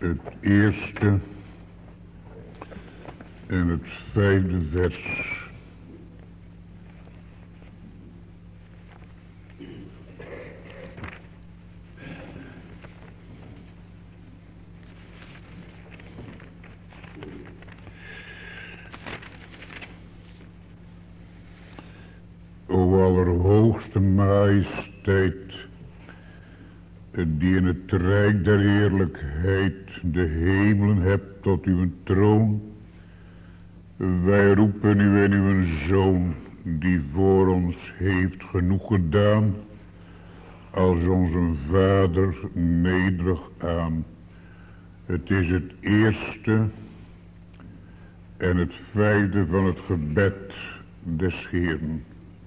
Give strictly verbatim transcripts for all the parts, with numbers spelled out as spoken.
het eerste en het vijfde vers. O allerhoogste majesteit, die in het rijk der heerlijkheid de hemelen hebt tot uw troon. Wij roepen u en uw Zoon, die voor ons heeft genoeg gedaan, als onze Vader nederig aan. Het is het eerste en het vijfde van het gebed des Heeren.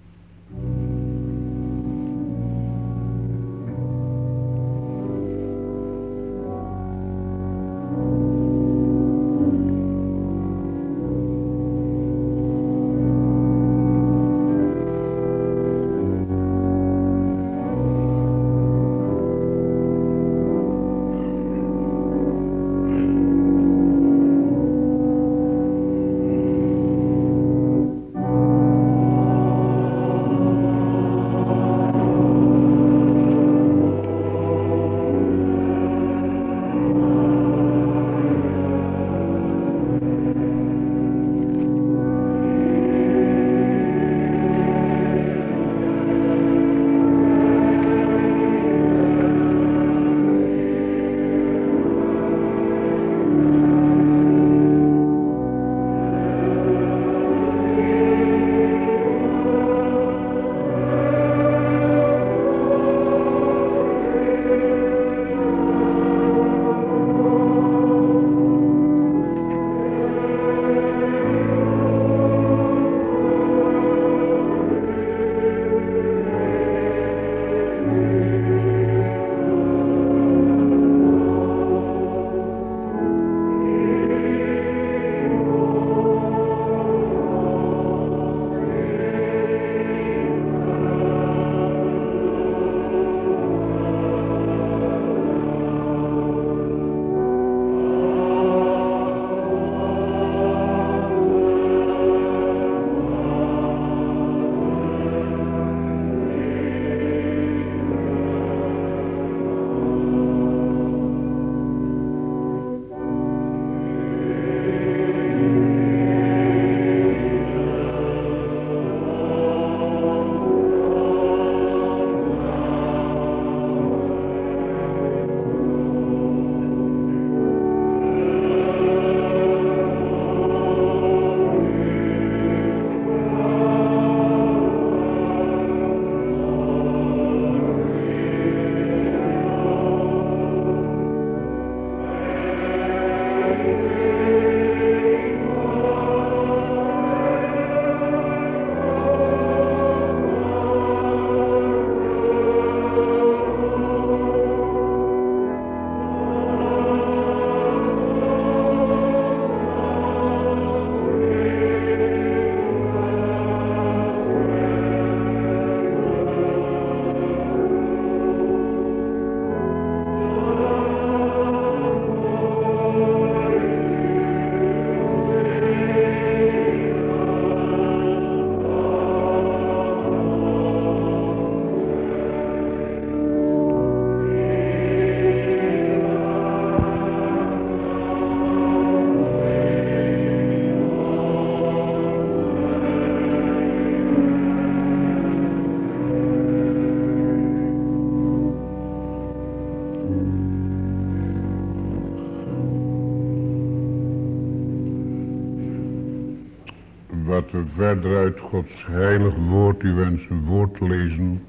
Wat we verder uit Gods heilig woord u wensen voor te lezen,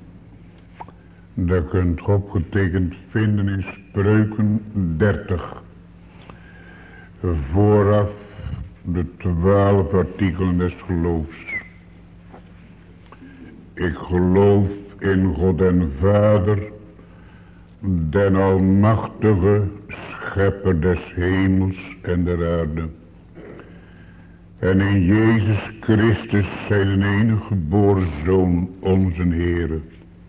dat kunt u opgetekend vinden in Spreuken dertig. Vooraf de twaalf artikelen des geloofs. Ik geloof in God en Vader, den almachtige schepper des hemels en der aarde. En in Jezus Christus zijn enige geboren Zoon, onze Heere,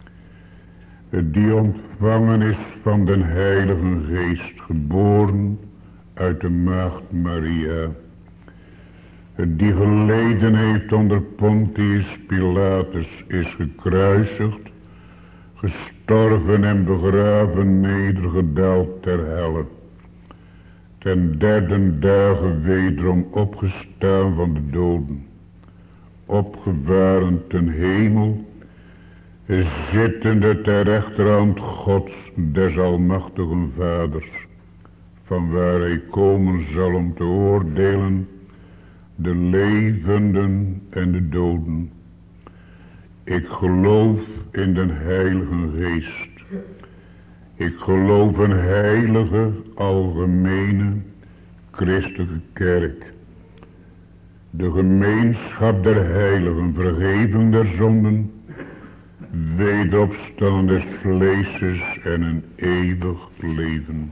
die ontvangen is van den Heilige Geest, geboren uit de maagd Maria, die geleden heeft onder Pontius Pilatus, is gekruisigd, gestorven en begraven, nedergedaald ter helle, ten derde dagen wederom opgestaan van de doden, opgevaren ten hemel, zittende ter rechterhand Gods des almachtigen Vaders, van waar hij komen zal om te oordelen de levenden en de doden. Ik geloof in den Heilige Geest. Ik geloof een heilige, algemene, christelijke kerk. De gemeenschap der heiligen, vergeving der zonden, wederopstaan des vleeses en een eeuwig leven.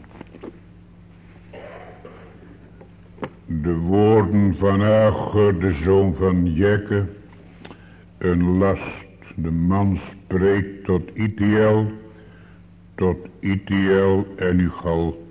De woorden van Ager, de zoon van Jekke, een last. De man spreekt tot Itiel, tot Itiel en Ugal.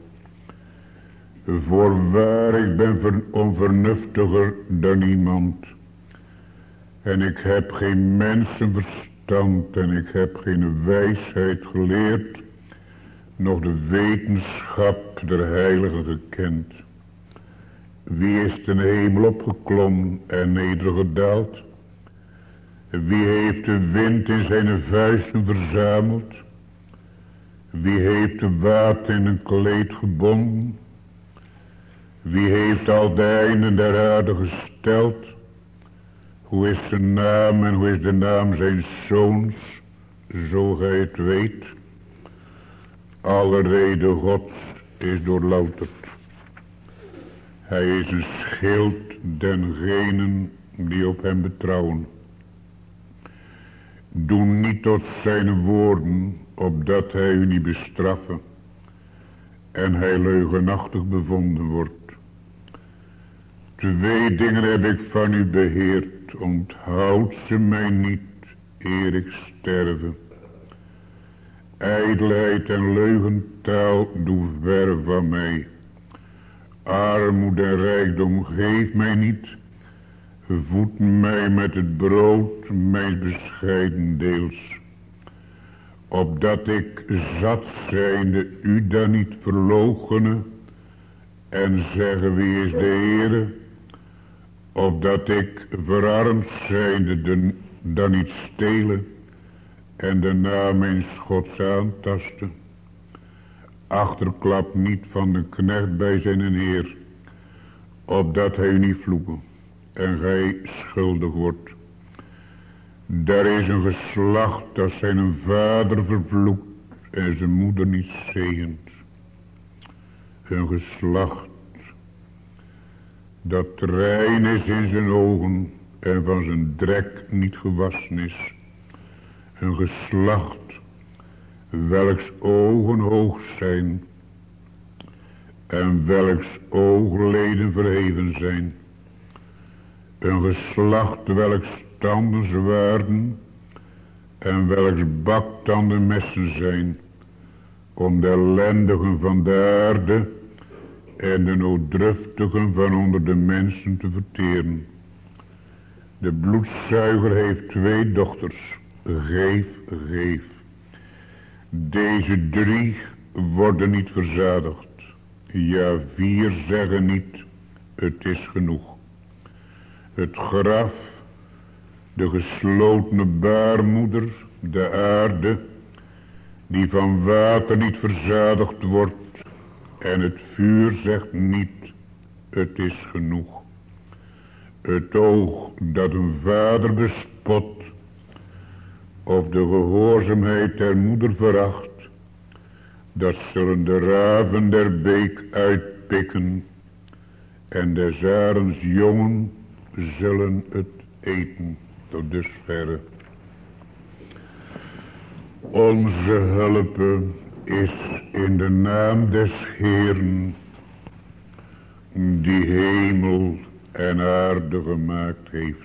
Voorwaar, ik ben onvernuftiger dan iemand. En ik heb geen mensenverstand en ik heb geen wijsheid geleerd, nog de wetenschap der heiligen gekend. Wie is ten hemel opgeklommen en nedergedaald? Wie heeft de wind in zijn vuisten verzameld? Wie heeft de water in een kleed gebonden? Wie heeft al de einden der aarde gesteld? Hoe is zijn naam en hoe is de naam zijn zoons, zo gij het weet? Alle rede Gods is doorlouterd. Hij is een schild dengenen die op hem betrouwen. Doe niet tot zijn woorden, opdat hij u niet bestraffen en hij leugenachtig bevonden wordt. Twee dingen heb ik van u beheerd, onthoud ze mij niet, eer ik sterve. Ijdelheid en leugentaal doe ver van mij. Armoede en rijkdom geef mij niet. Voed mij met het brood, mijn bescheiden deels. Opdat ik zat zijnde u dan niet verloochenen en zeggen wie is de Heere. Opdat ik verarmd zijnde de, dan niet stelen en de naam eens Gods aantasten. Achterklap niet van de knecht bij zijn Heer, opdat hij niet vloeken en gij schuldig wordt. Daar is een geslacht dat zijn vader vervloekt en zijn moeder niet zegent. Een geslacht dat rein is in zijn ogen en van zijn drek niet gewassen is. Een geslacht welks ogen hoog zijn en welks oogleden verheven zijn. Een geslacht welks tanden zwaarden en welks baktanden messen zijn, om de ellendigen van de aarde en de nooddruftigen van onder de mensen te verteren. De bloedzuiger heeft twee dochters, geef, geef. Deze drie worden niet verzadigd. Ja, vier zeggen niet, het is genoeg. Het graf, de geslotene baarmoeder, de aarde, die van water niet verzadigd wordt, en het vuur zegt niet, het is genoeg. Het oog dat een vader bespot, of de gehoorzaamheid der moeder veracht, dat zullen de raven der beek uitpikken, en des arends jongen zullen het eten. Tot dusverre. Onze hulp is in de naam des Heeren, die hemel en aarde gemaakt heeft.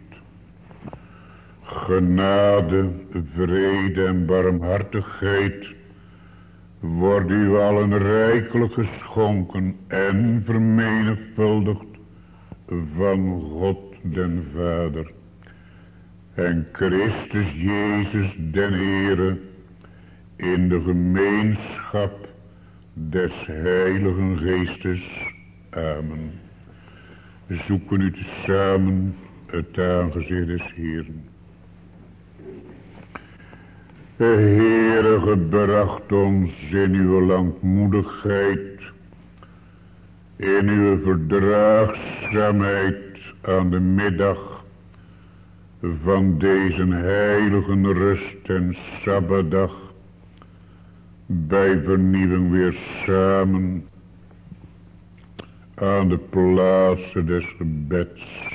Genade, vrede en barmhartigheid wordt u allen rijkelijk geschonken en vermenigvuldigd van God den Vader en Christus Jezus den Heere in de gemeenschap des Heiligen Geestes. Amen. Zoeken u tezamen het aangezicht des Heeren. De Heere gebracht ons in uw langmoedigheid, in uw verdraagzaamheid aan de middag van deze heilige rust en sabbatdag, bij vernieuwing weer samen aan de plaatsen des gebeds,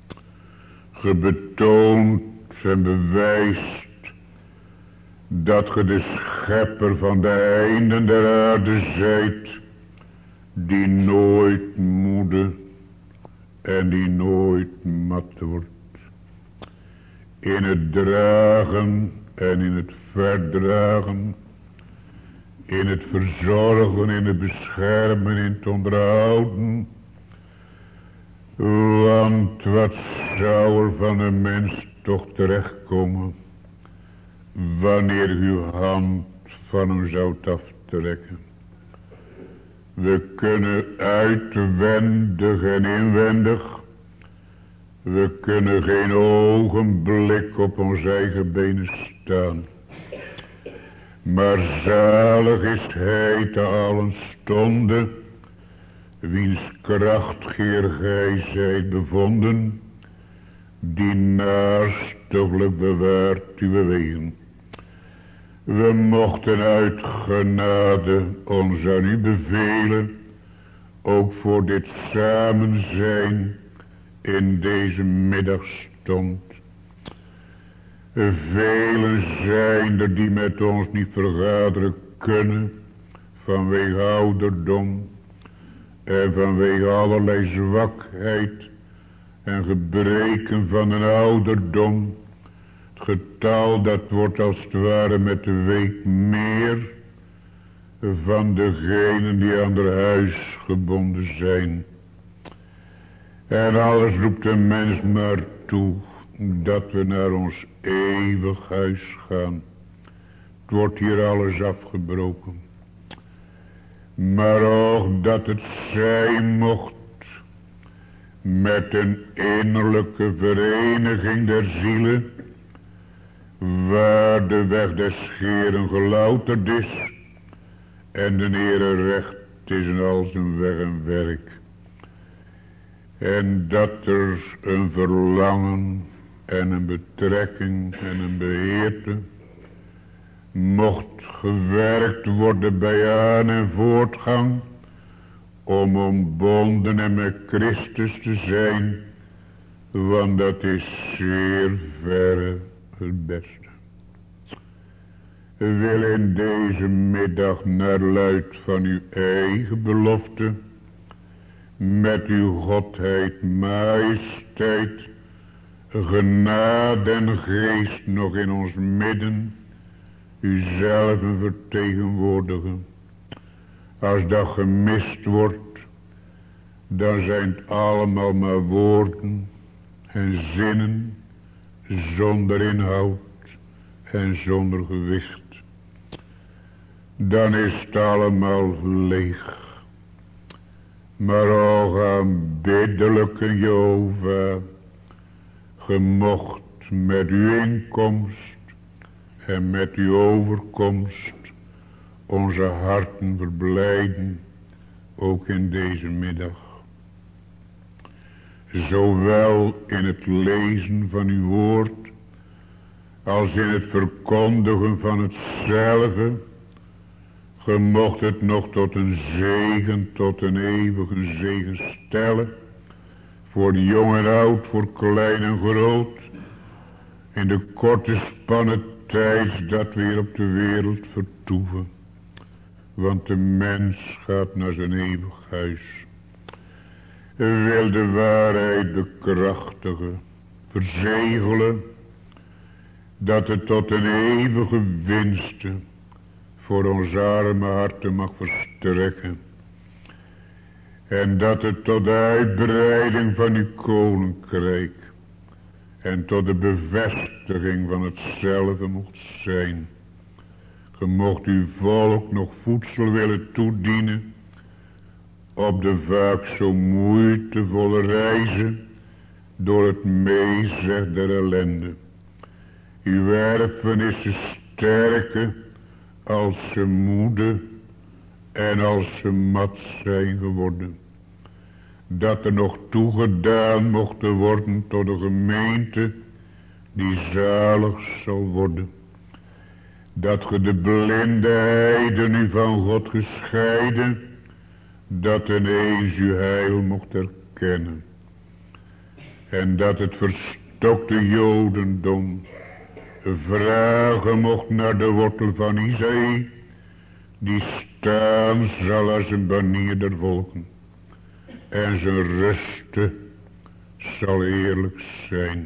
gebetoond en bewijst dat ge de schepper van de einden der aarde zijt, die nooit moede en die nooit mat wordt. In het dragen en in het verdragen, in het verzorgen, in het beschermen, in het onderhouden. Want wat zou er van een mens toch terechtkomen wanneer uw hand van hem zou aftrekken? We kunnen uitwendig en inwendig, we kunnen geen ogenblik op onze eigen benen staan. Maar zalig is hij te allen stonden, wiens krachtgeer gij zijt bevonden, die naarstiglijk bewaart uw wegen. We mochten uit genade ons aan u bevelen, ook voor dit samenzijn in deze middagstond. Velen zijn er die met ons niet vergaderen kunnen, vanwege ouderdom en vanwege allerlei zwakheid en gebreken van een ouderdom. Het getal dat wordt als het ware met de week meer van degenen die aan haar huis gebonden zijn. En alles roept de mens maar toe dat we naar ons eeuwig huis gaan. Het wordt hier alles afgebroken. Maar ook dat het zijn mocht met een innerlijke vereniging der zielen, waar de weg des Heeren gelouterd is en de Heere recht is in al zijn weg en werk. En dat er een verlangen en een betrekking en een beheerte mocht gewerkt worden bij aan- en voortgang, om ontbonden en met Christus te zijn, want dat is zeer verre het beste. We willen in deze middag naar luid van uw eigen belofte, met uw godheid, majesteit, genade en geest nog in ons midden, uzelf vertegenwoordigen. Als dat gemist wordt, dan zijn het allemaal maar woorden en zinnen zonder inhoud en zonder gewicht. Dan is het allemaal leeg. Maar o aanbiddelijke Jehovah, gemocht met uw inkomst en met uw overkomst onze harten verblijden, ook in deze middag. Zowel in het lezen van uw woord, als in het verkondigen van hetzelfde, gemocht het nog tot een zegen, tot een eeuwige zegen stellen, voor jong en oud, voor klein en groot, in de korte spanne tijd dat we hier op de wereld vertoeven. Want de mens gaat naar zijn eeuwig huis. Wil de waarheid bekrachtigen, verzegelen, dat het tot een eeuwige winste voor onze arme harten mag verstrekken. En dat het tot de uitbreiding van uw koninkrijk en tot de bevestiging van hetzelfde mocht zijn. Ge mocht uw volk nog voedsel willen toedienen op de vaak zo moeitevolle reizen door het meezeg der ellende. Uw erfenissen sterke als ze moede en als ze mat zijn geworden. Dat er nog toegedaan mocht worden tot een gemeente die zalig zal worden. Dat ge de blinde heiden nu van God gescheiden, dat ineens uw heil mocht erkennen. En dat het verstokte jodendom vragen mocht naar de wortel van Isaïe, die staan zal als een banier der volken. En zijn rusten zal eerlijk zijn.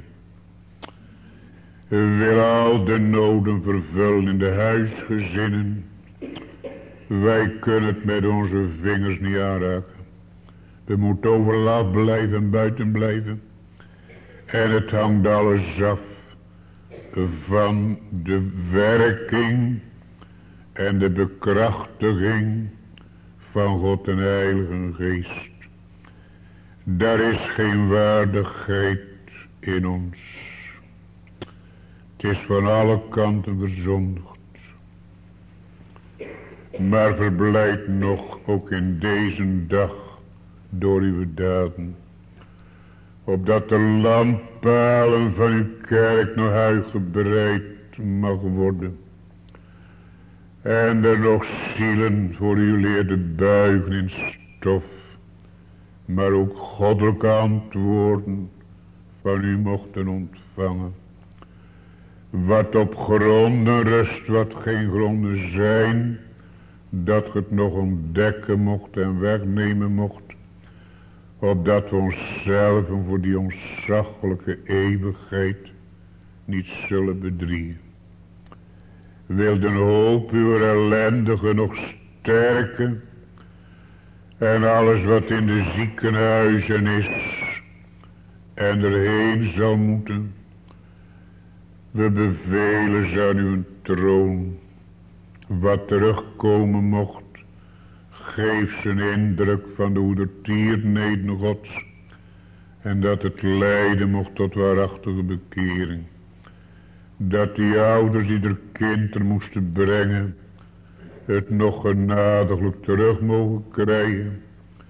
Wil al de noden vervullen in de huisgezinnen. Wij kunnen het met onze vingers niet aanraken. We moeten overlaat blijven en buiten blijven. En het hangt alles af van de werking en de bekrachtiging van God en Heilige Geest. Daar is geen waardigheid in ons. Het is van alle kanten verzondigd. Maar verblijd nog ook in deze dag door uw daden. Opdat de lampalen van uw kerk nog uitgebreid mag worden. En er nog zielen voor u leerde buigen in stof. Maar ook goddelijke antwoorden van u mochten ontvangen. Wat op gronden rust, wat geen gronden zijn. Dat ge het nog ontdekken mocht en wegnemen mocht. Opdat we onszelf voor die ontzaglijke eeuwigheid niet zullen bedriegen. Wil de hoop uw ellendigen nog sterken. En alles wat in de ziekenhuizen is en erheen zal moeten. We bevelen ze aan uw troon. Wat terugkomen mocht, geef ze een indruk van de hoedertierneden Gods. En dat het leiden mocht tot waarachtige bekering. Dat die ouders die er kind er moesten brengen, het nog genadiglijk terug mogen krijgen.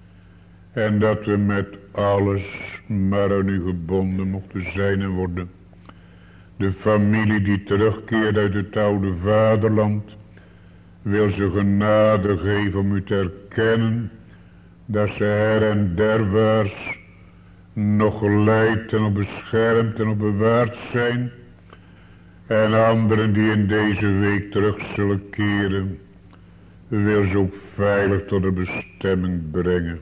En dat we met alles maar aan u gebonden mochten zijn en worden. De familie die terugkeert uit het oude vaderland, wil ze genade geven om u te erkennen, dat ze her en derwaarts nog geleid en op beschermd en op bewaard zijn. En anderen die in deze week terug zullen keren, wil ze ook veilig tot de bestemming brengen.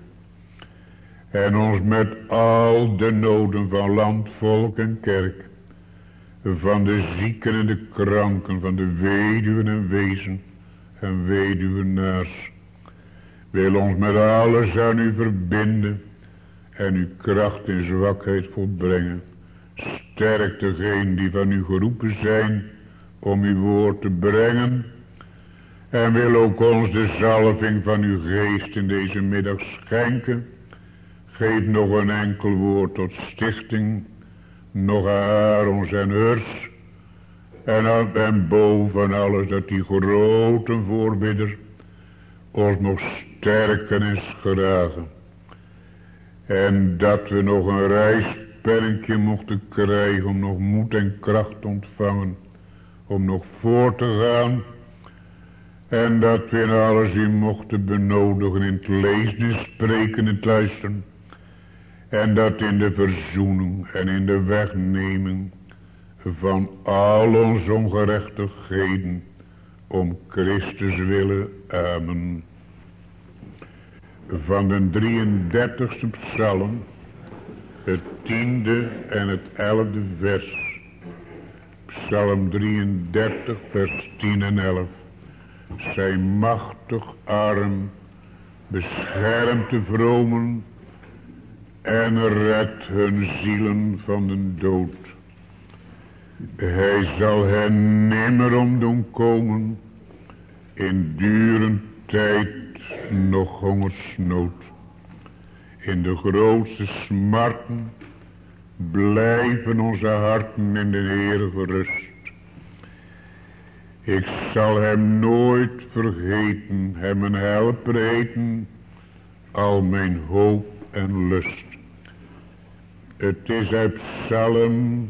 En ons met al de noden van land, volk en kerk, van de zieken en de kranken, van de weduwen en wezen en weduwenaars, wil ons met alles aan u verbinden en uw kracht en zwakheid volbrengen. Sterk degenen die van u geroepen zijn om uw woord te brengen. En wil ook ons de zalving van uw geest in deze middag schenken. Geef nog een enkel woord tot stichting. Nog Aarons en Hurs. En, en boven alles dat die grote voorbidder ons nog sterken en schragen. En dat we nog een reisperkje mochten krijgen om nog moed en kracht te ontvangen. Om nog voor te gaan. En dat we in alles u mochten benodigen in het lezen en spreken en het luisteren. En dat in de verzoening en in de wegneming van al onze ongerechtigheden om Christus willen. Amen. Van de drieëndertigste psalm, het tiende en het elfde vers. Psalm drieëndertig vers tien en elf. Zijn machtig arm beschermt de vromen en redt hun zielen van de dood. Hij zal hen nimmer om doen komen in dure tijd nog hongersnood. In de grootste smarten blijven onze harten in de Heer gerust. Ik zal hem nooit vergeten, hem een helper heten, al mijn hoop en lust. Het is uit Psalm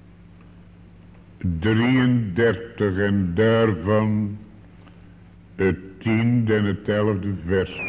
drieëndertig en daarvan het tiende en het elfde vers.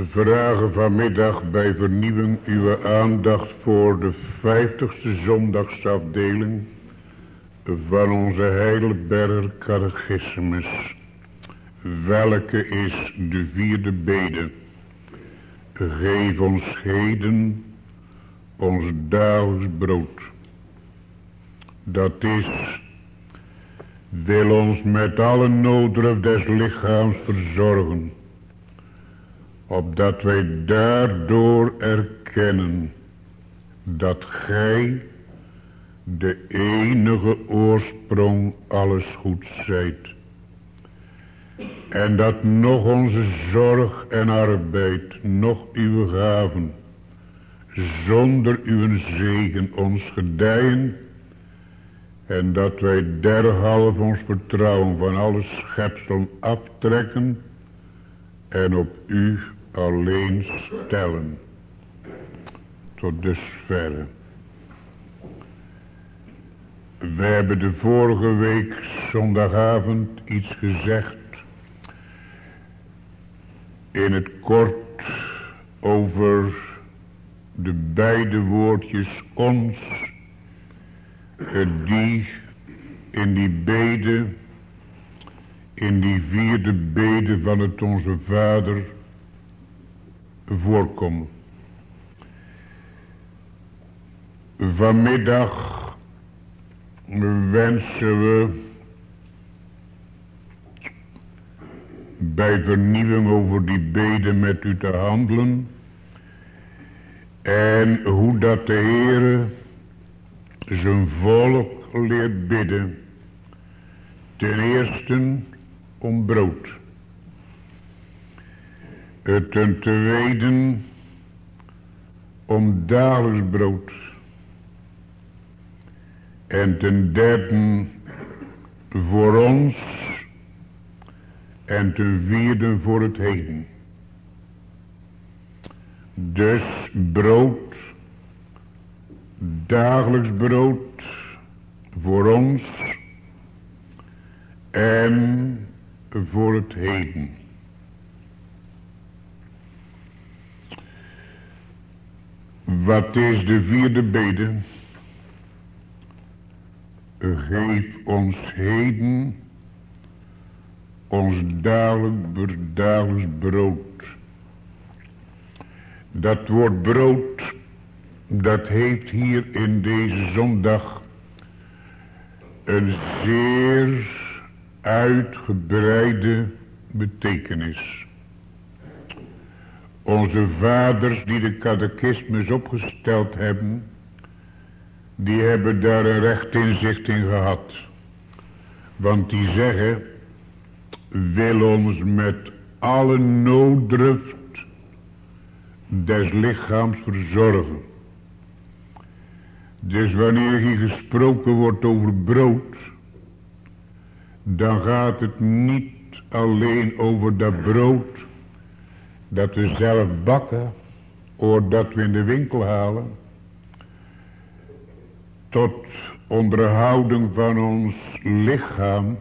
vragen vanmiddag bij vernieuwing uw aandacht voor de vijftigste zondagsafdeling van onze Heidelberger catechismus, welke is de vierde bede. Geef ons heden ons dagelijks brood. Dat is, wil ons met alle nooddruf des lichaams verzorgen, opdat wij daardoor erkennen dat gij de enige oorsprong alles goeds zijt, en dat nog onze zorg en arbeid, nog uw gaven, zonder uw zegen ons gedijen, en dat wij derhalve ons vertrouwen van alle schepsel aftrekken en op u alleen stellen. Tot dusverre. We hebben de vorige week zondagavond iets gezegd in het kort over de beide woordjes ons, die in die bede, in die vierde bede van het Onze Vader voorkomen. Vanmiddag wensen we bij vernieuwing over die bede met u te handelen en hoe dat de Heere zijn volk leert bidden. Ten eerste om brood. Ten tweede om dagelijks brood. En ten derde voor ons. En ten vierde voor het heden. Dus brood, dagelijks brood voor ons en voor het heden. Wat is de vierde bede? Geef ons heden ons dagelijks, dagelijks brood. Dat woord brood, dat heeft hier in deze zondag een zeer uitgebreide betekenis. Onze vaders die de catechismus opgesteld hebben, die hebben daar een recht inzicht in gehad. Want die zeggen, wil ons met alle nooddruft des lichaams verzorgen. Dus wanneer hier gesproken wordt over brood, dan gaat het niet alleen over dat brood dat we zelf bakken, of dat we in de winkel halen, tot onderhouding van ons lichaam,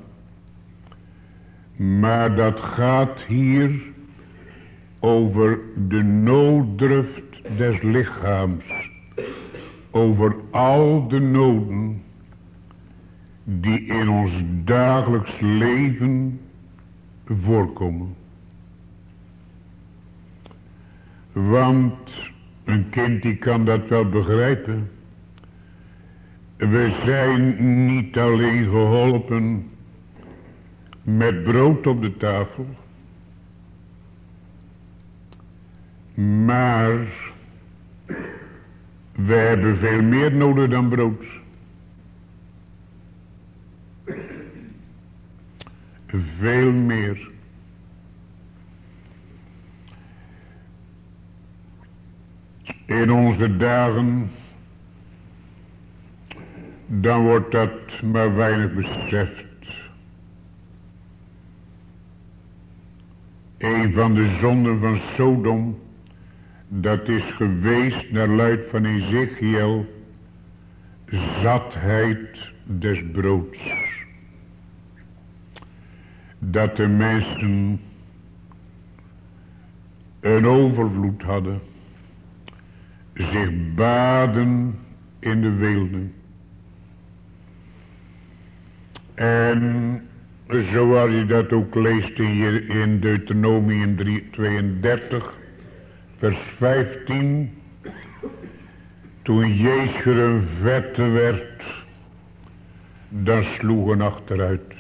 maar dat gaat hier over de nooddruft des lichaams, over al de noden die in ons dagelijks leven voorkomen. Want een kind die kan dat wel begrijpen. We zijn niet alleen geholpen met brood op de tafel, maar we hebben veel meer nodig dan brood. Veel meer. In onze dagen, dan wordt dat maar weinig beseft. Een van de zonden van Sodom, dat is geweest naar luid van Ezekiel, zatheid des broods. Dat de mensen een overvloed hadden, zich baden in de weelde. En zoals je dat ook leest in, in Deuteronomium tweeëndertig, vers vijftien. Toen Jezer een vette werd, dan sloegen achteruit.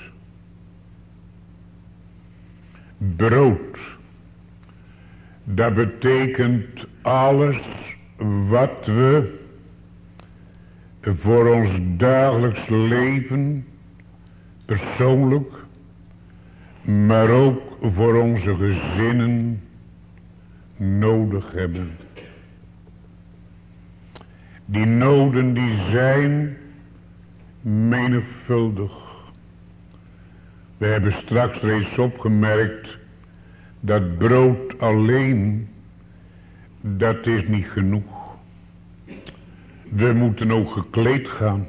Brood, dat betekent alles wat we voor ons dagelijks leven, persoonlijk, maar ook voor onze gezinnen nodig hebben. Die noden die zijn menigvuldig. We hebben straks reeds opgemerkt dat brood alleen, dat is niet genoeg. We moeten ook gekleed gaan.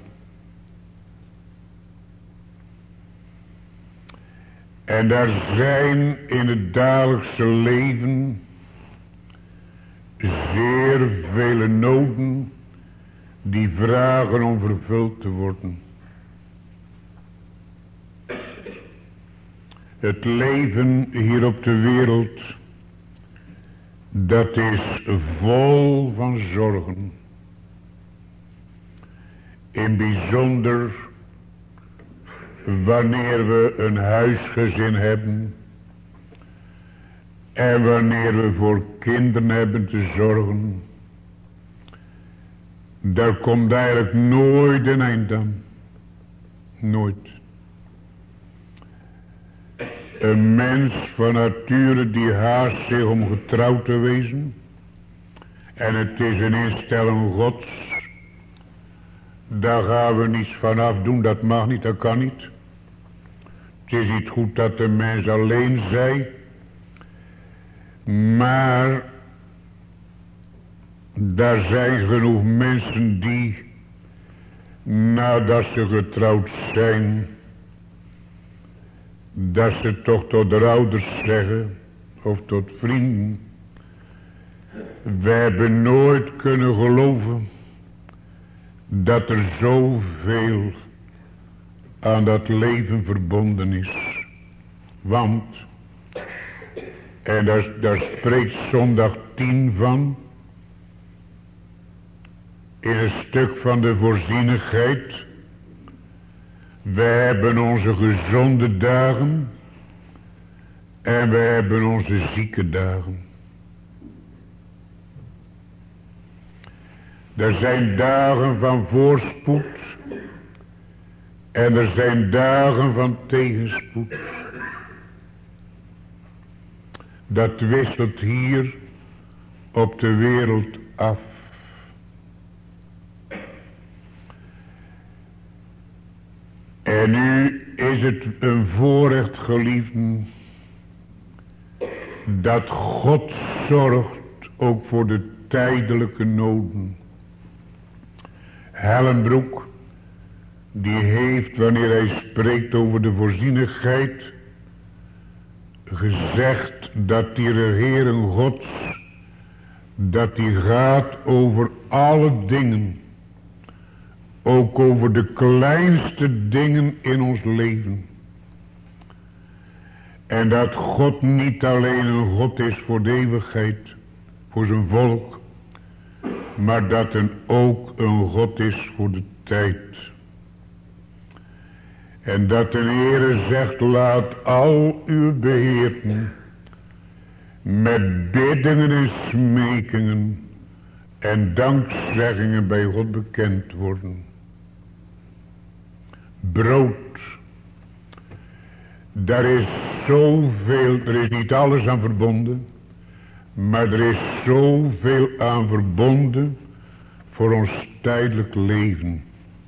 En daar zijn in het dagelijkse leven zeer vele noden die vragen om vervuld te worden. Het leven hier op de wereld, dat is vol van zorgen. In bijzonder wanneer we een huisgezin hebben en wanneer we voor kinderen hebben te zorgen, daar komt eigenlijk nooit een eind aan. Nooit. Een mens van nature die haast zich om getrouwd te wezen, en het is een instelling Gods, daar gaan we niets van afdoen, dat mag niet, dat kan niet. Het is niet goed dat de mens alleen zij, maar daar zijn genoeg mensen die, nadat ze getrouwd zijn, dat ze toch tot de ouders zeggen, of tot vrienden, we hebben nooit kunnen geloven dat er zoveel aan dat leven verbonden is. Want, en daar, daar spreekt zondag tien van, in een stuk van de voorzienigheid, we hebben onze gezonde dagen en we hebben onze zieke dagen. Er zijn dagen van voorspoed en er zijn dagen van tegenspoed. Dat wisselt hier op de wereld af. En nu is het een voorrecht, geliefden, dat God zorgt ook voor de tijdelijke noden. Hellenbroek, die heeft, wanneer hij spreekt over de voorzienigheid, gezegd dat die regering Gods, dat die gaat over alle dingen. Ook over de kleinste dingen in ons leven. En dat God niet alleen een God is voor de eeuwigheid, voor zijn volk, maar dat hij ook een God is voor de tijd. En dat de Heere zegt, laat al uw beheerten met biddingen en smekingen en dankzeggingen bij God bekend worden. Brood. Daar is zoveel, er is niet alles aan verbonden, maar er is zoveel aan verbonden voor ons tijdelijk leven.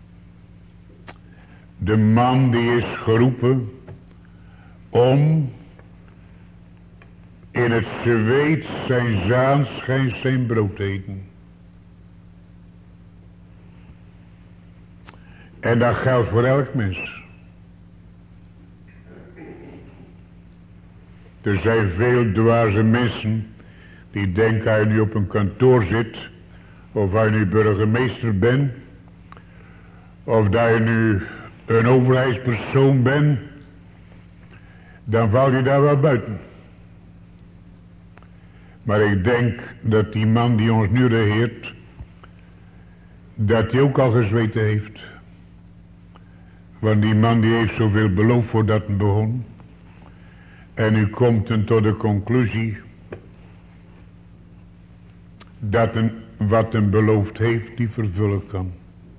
De man die is geroepen om in het zweet zijn zaanschijn zijn brood te eten. En dat geldt voor elk mens. Er zijn veel dwaze mensen Die denkt hij nu op een kantoor zit. Of hij nu burgemeester bent. Of dat je nu een overheidspersoon bent. Dan valt je daar wel buiten. Maar ik denk dat die man die ons nu regeert. Dat hij ook al gezweten heeft. Want die man die heeft zoveel beloofd voordat het begon. En u komt dan tot de conclusie. Dat een, wat een beloofd heeft die vervullen kan.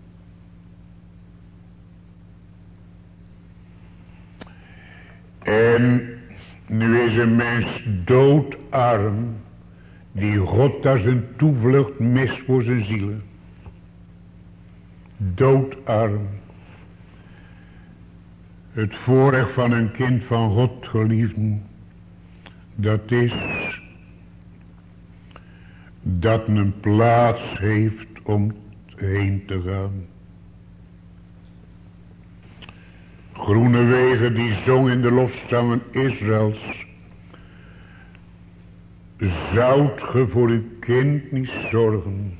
En nu is een mens doodarm. Die God als een toevlucht mist voor zijn zielen. Doodarm. Het voorrecht van een kind van God, geliefden. Dat is. Dat een plaats heeft om heen te gaan. Groene wegen die zong in de lofzangen Israëls. Zoudt ge voor uw kind niet zorgen.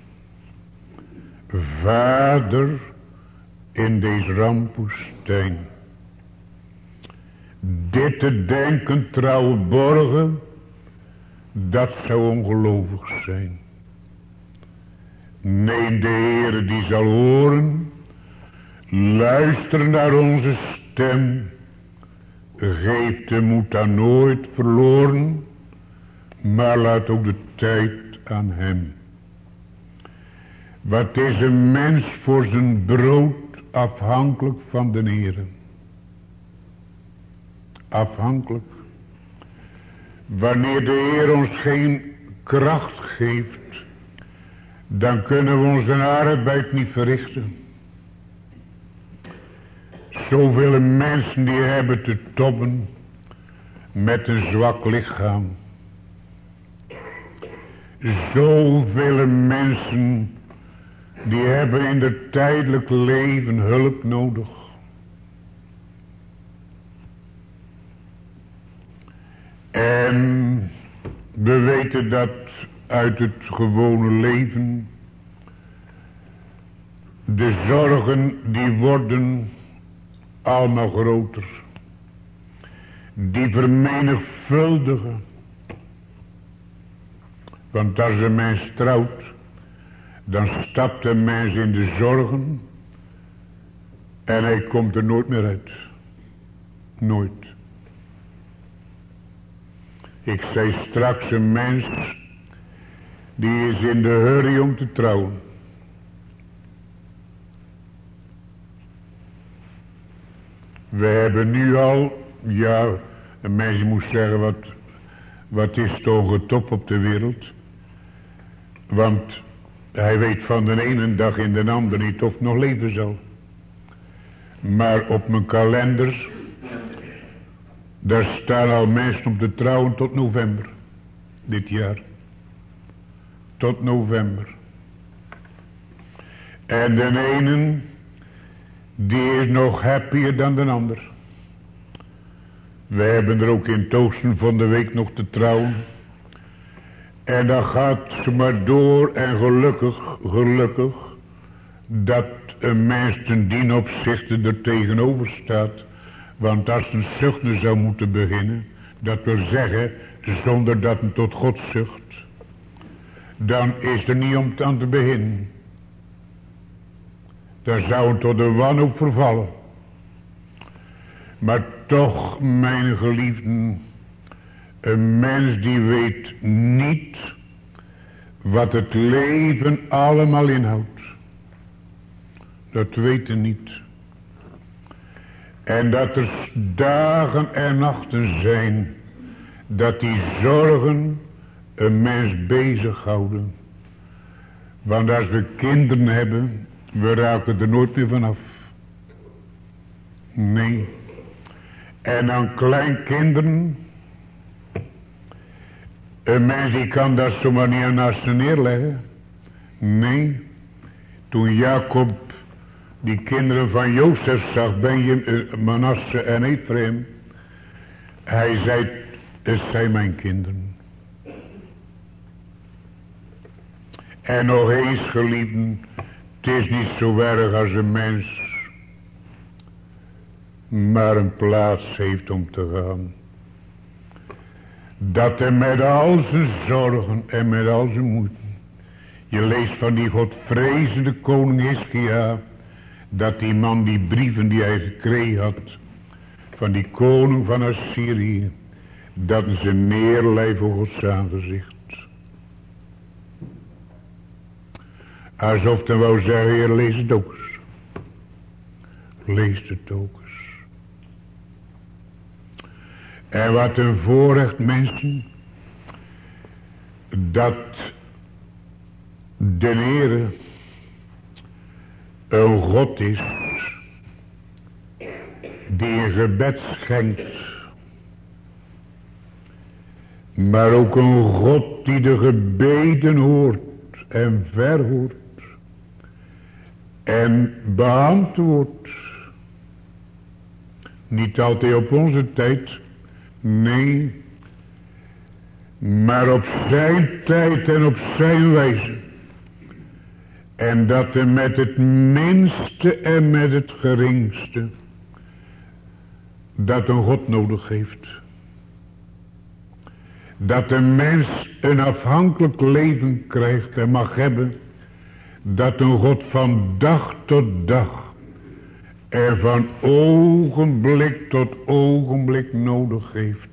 Vader in deze rampwoestijn. Dit te denken trouwe borgen. Dat zou ongelovig zijn. Nee, de Heere die zal horen. Luister naar onze stem. Geef de moed aan nooit verloren. Maar laat ook de tijd aan hem. Wat is een mens voor zijn brood afhankelijk van de Heere? Afhankelijk. Wanneer de Heer ons geen kracht geeft. Dan kunnen we onze arbeid niet verrichten. Zoveel mensen die hebben te tobben. Met een zwak lichaam. Zoveel mensen die hebben in het tijdelijk leven hulp nodig. En we weten dat uit het gewone leven de zorgen die worden allemaal groter. Die vermenigvuldigen. Want als een mens trouwt, dan stapt een mens in de zorgen en hij komt er nooit meer uit. Nooit. Ik zei straks een mens, die is in de hurry om te trouwen. We hebben nu al, ja, een mens moet zeggen, wat, wat is toch een top op de wereld? Want hij weet van de ene dag in de andere niet of het nog leven zal. Maar op mijn kalender, daar staan al mensen om te trouwen tot november. Dit jaar. Tot november. En de ene, die is nog happier dan de ander. We hebben er ook in het oosten van de week nog te trouwen. En dan gaat ze maar door en gelukkig, gelukkig, dat een mens ten dien opzichte er tegenover staat. Want als een zuchten zou moeten beginnen, dat wil zeggen, zonder dat een tot God zucht, dan is er niet om aan te beginnen. Dan zou het tot de wanhoop vervallen. Maar toch, mijn geliefden, een mens die weet niet wat het leven allemaal inhoudt. Dat weet hij niet. En dat er dagen en nachten zijn dat die zorgen een mens bezighouden. Want als we kinderen hebben, we raken er nooit meer vanaf. Nee. En dan kleinkinderen. Een mens die kan dat zomaar niet aan naast ze neerleggen. Nee. Toen Jacob die kinderen van Jozef zag, Benjamin, Manasse en Ephraim. Hij zei, het zijn mijn kinderen. En nog eens, geliefden, het is niet zo erg als een mens maar een plaats heeft om te gaan. Dat hij met al zijn zorgen en met al zijn moeite. Je leest van die godvrezende koning Hiskia. Dat die man die brieven die hij gekregen had. Van die koning van Assyrië. Dat ze neerlei voor Gods aangezicht. Alsof hij wou zeggen, Heer, lees het ook eens. Lees het ook eens. En wat een voorrecht, mensen. Dat de Heere een God is. Die een gebed schenkt. Maar ook een God die de gebeden hoort. En verhoort. En beantwoordt. Niet altijd op onze tijd. Nee. Maar op zijn tijd en op zijn wijze. En dat er met het minste en met het geringste. Dat een God nodig heeft. Dat een mens een afhankelijk leven krijgt en mag hebben. Dat een God van dag tot dag en van ogenblik tot ogenblik nodig heeft.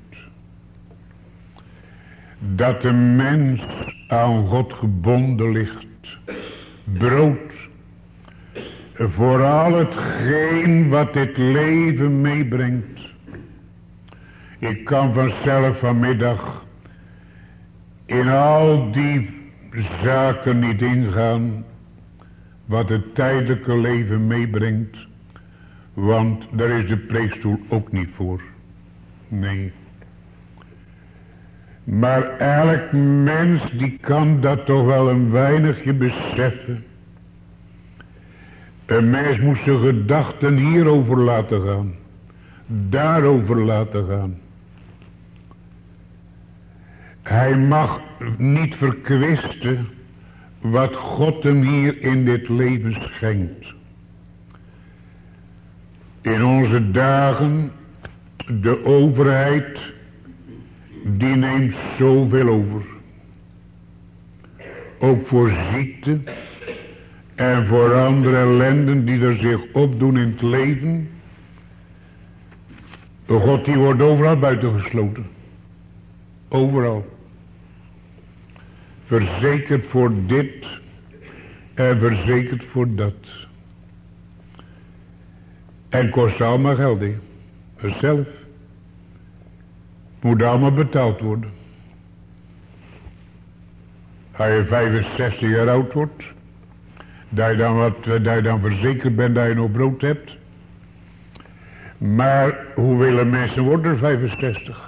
Dat een mens aan God gebonden ligt. Brood voor al hetgeen wat dit leven meebrengt. Ik kan vanzelf vanmiddag in al die zaken niet ingaan wat het tijdelijke leven meebrengt. Want daar is de preekstoel ook niet voor. Nee. Maar elk mens die kan dat toch wel een weinigje beseffen. Een mens moet zijn gedachten hierover laten gaan. Daarover laten gaan. Hij mag niet verkwisten wat God hem hier in dit leven schenkt. In onze dagen, de overheid, die neemt zoveel over. Ook voor ziekte en voor andere ellenden die er zich opdoen in het leven. De God die wordt overal buitengesloten. Overal. Verzekerd voor dit en verzekerd voor dat. En kost allemaal geld, hè. Zelf. Moet allemaal betaald worden. Als je vijfenzestig jaar oud wordt, dat je dan, wat, dat je dan verzekerd bent dat je nog brood hebt. Maar hoeveel mensen worden er vijfenzestig?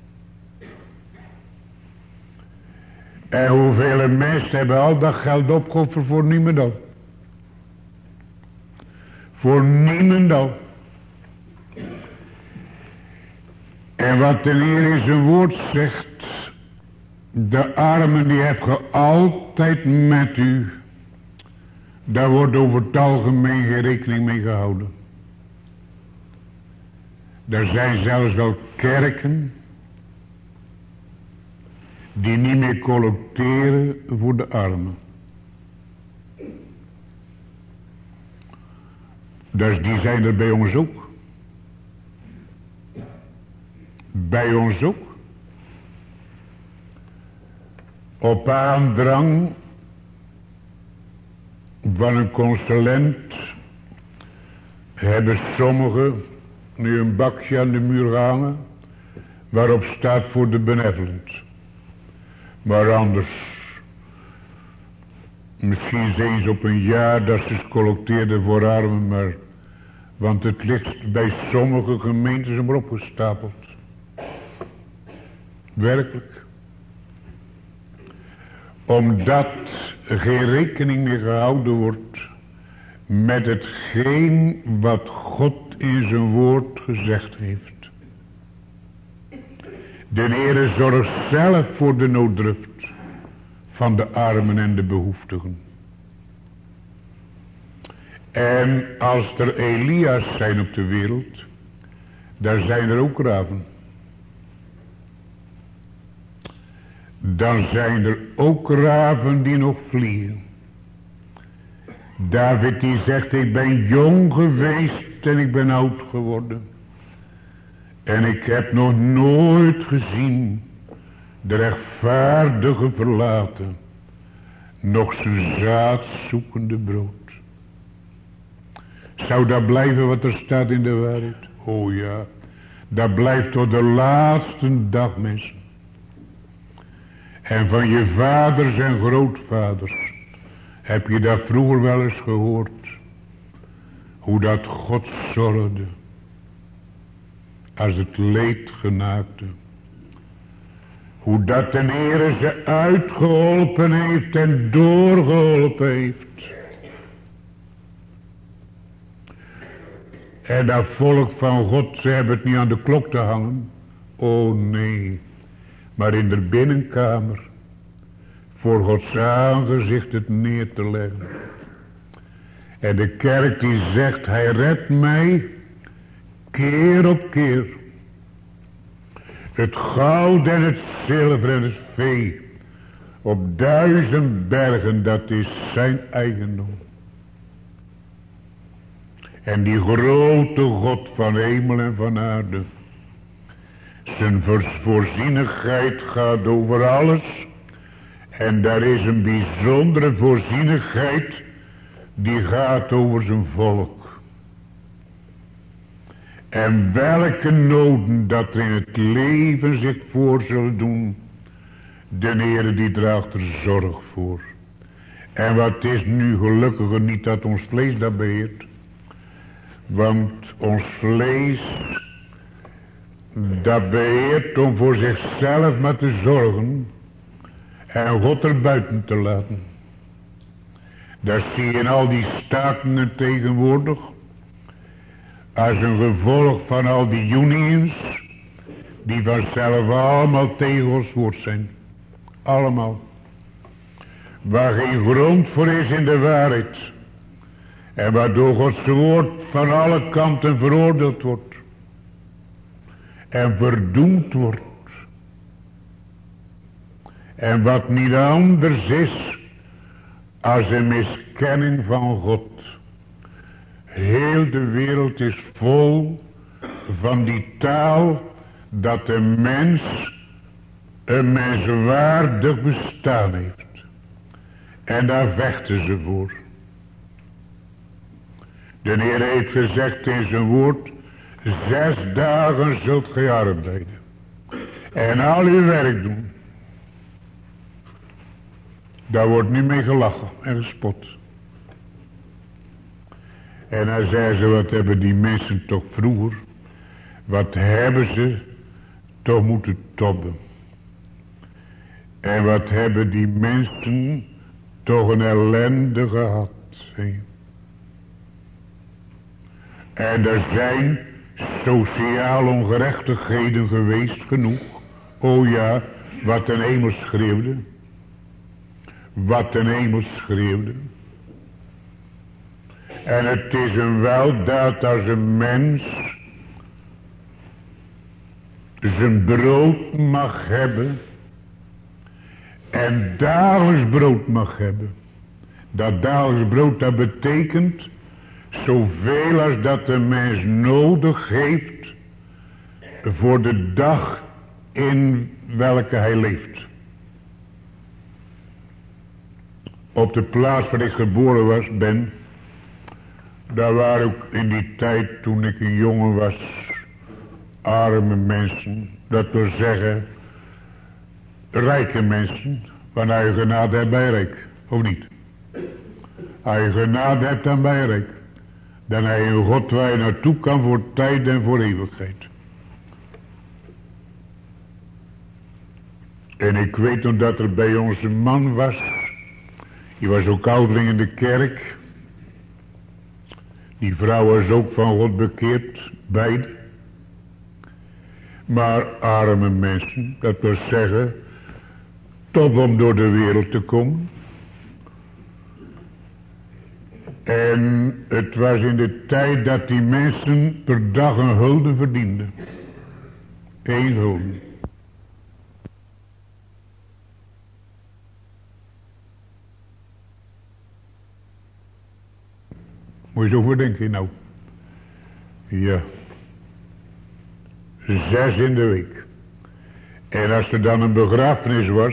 En hoeveel mensen hebben al dat geld opgeofferd voor niemendal? Voor niemendal. En wat de Heer in zijn woord zegt. De armen die heb je altijd met u. Daar wordt over het algemeen geen rekening mee gehouden. Er zijn zelfs wel kerken die niet meer collecteren voor de armen. Dus die zijn er bij ons ook. Bij ons ook. Op aandrang van een consulent hebben sommigen nu een bakje aan de muur hangen waarop staat voor de benevolent. Maar anders, misschien eens op een jaar dat ze collecteerden voor armen, maar, want het ligt bij sommige gemeentes maar opgestapeld. Werkelijk. Omdat er geen rekening meer gehouden wordt met hetgeen wat God in zijn woord gezegd heeft. De Heere zorgt zelf voor de nooddruft van de armen en de behoeftigen. En als er Elia's zijn op de wereld, daar zijn er ook raven. Dan zijn er ook raven die nog vliegen. David die zegt, ik ben jong geweest en ik ben oud geworden. En ik heb nog nooit gezien de rechtvaardige verlaten, nog zijn zaad zoekende brood. Zou dat blijven wat er staat in de waarheid? Oh ja, dat blijft tot de laatste dag, mensen. En van je vaders en grootvaders heb je dat vroeger wel eens gehoord. Hoe dat God zorgde. Als het leed genaakte. Hoe dat de Heere ze uitgeholpen heeft en doorgeholpen heeft. En dat volk van God, ze hebben het niet aan de klok te hangen. Oh nee. Maar in de binnenkamer. Voor Gods aangezicht het neer te leggen. En de kerk die zegt, hij redt mij. Keer op keer. Het goud en het zilver en het vee. Op duizend bergen, dat is zijn eigendom. En die grote God van hemel en van aarde. Zijn voorzienigheid gaat over alles. En daar is een bijzondere voorzienigheid. Die gaat over zijn volk. En welke noden dat er in het leven zich voor zullen doen. De Heere die draagt er zorg voor. En wat is nu gelukkiger niet dat ons vlees dat beheert. Want ons vlees, dat beheert om voor zichzelf maar te zorgen. En God er buiten te laten. Dat zie je in al die stakingen tegenwoordig. Als een gevolg van al die unions. Die vanzelf allemaal tegen ons woord zijn. Allemaal. Waar geen grond voor is in de waarheid. En waardoor Gods woord van alle kanten veroordeeld wordt. En verdoemd wordt. En wat niet anders is. Als een miskenning van God. Heel de wereld is vol van die taal. Dat de mens een menswaardig bestaan heeft. En daar vechten ze voor. De Heer heeft gezegd in zijn woord. Zes dagen zult gij arbeiden. En al uw werk doen. Daar wordt niet mee gelachen en gespot. En dan zei ze, wat hebben die mensen toch vroeger. Wat hebben ze toch moeten tobben. En wat hebben die mensen toch een ellende gehad. He. En er zijn sociale ongerechtigheden geweest genoeg. Oh ja, wat een hemel schreeuwde. Wat een hemel schreeuwde. En het is een weldaad als een mens zijn brood mag hebben. En dagelijks brood mag hebben. Dat dagelijks brood, dat betekent zoveel als dat de mens nodig heeft voor de dag in welke hij leeft. Op de plaats waar ik geboren was, ben, daar waren ook in die tijd toen ik een jongen was, arme mensen, dat wil zeggen, rijke mensen, want als je genade hebt, ben je rijk, of niet? Als je genade hebt, dan ben je rijk. Dan heb je een God waar je naartoe kan voor tijd en voor eeuwigheid. En ik weet nog dat er bij ons een man was, die was ook ouderling in de kerk. Die vrouw was ook van God bekeerd, beide. Maar arme mensen, dat wil zeggen, toch om door de wereld te komen. En het was in de tijd dat die mensen per dag een gulden verdienden. Eén gulden. Moet je zo voor denken nou. Ja. Zes in de week. En als er dan een begrafenis was,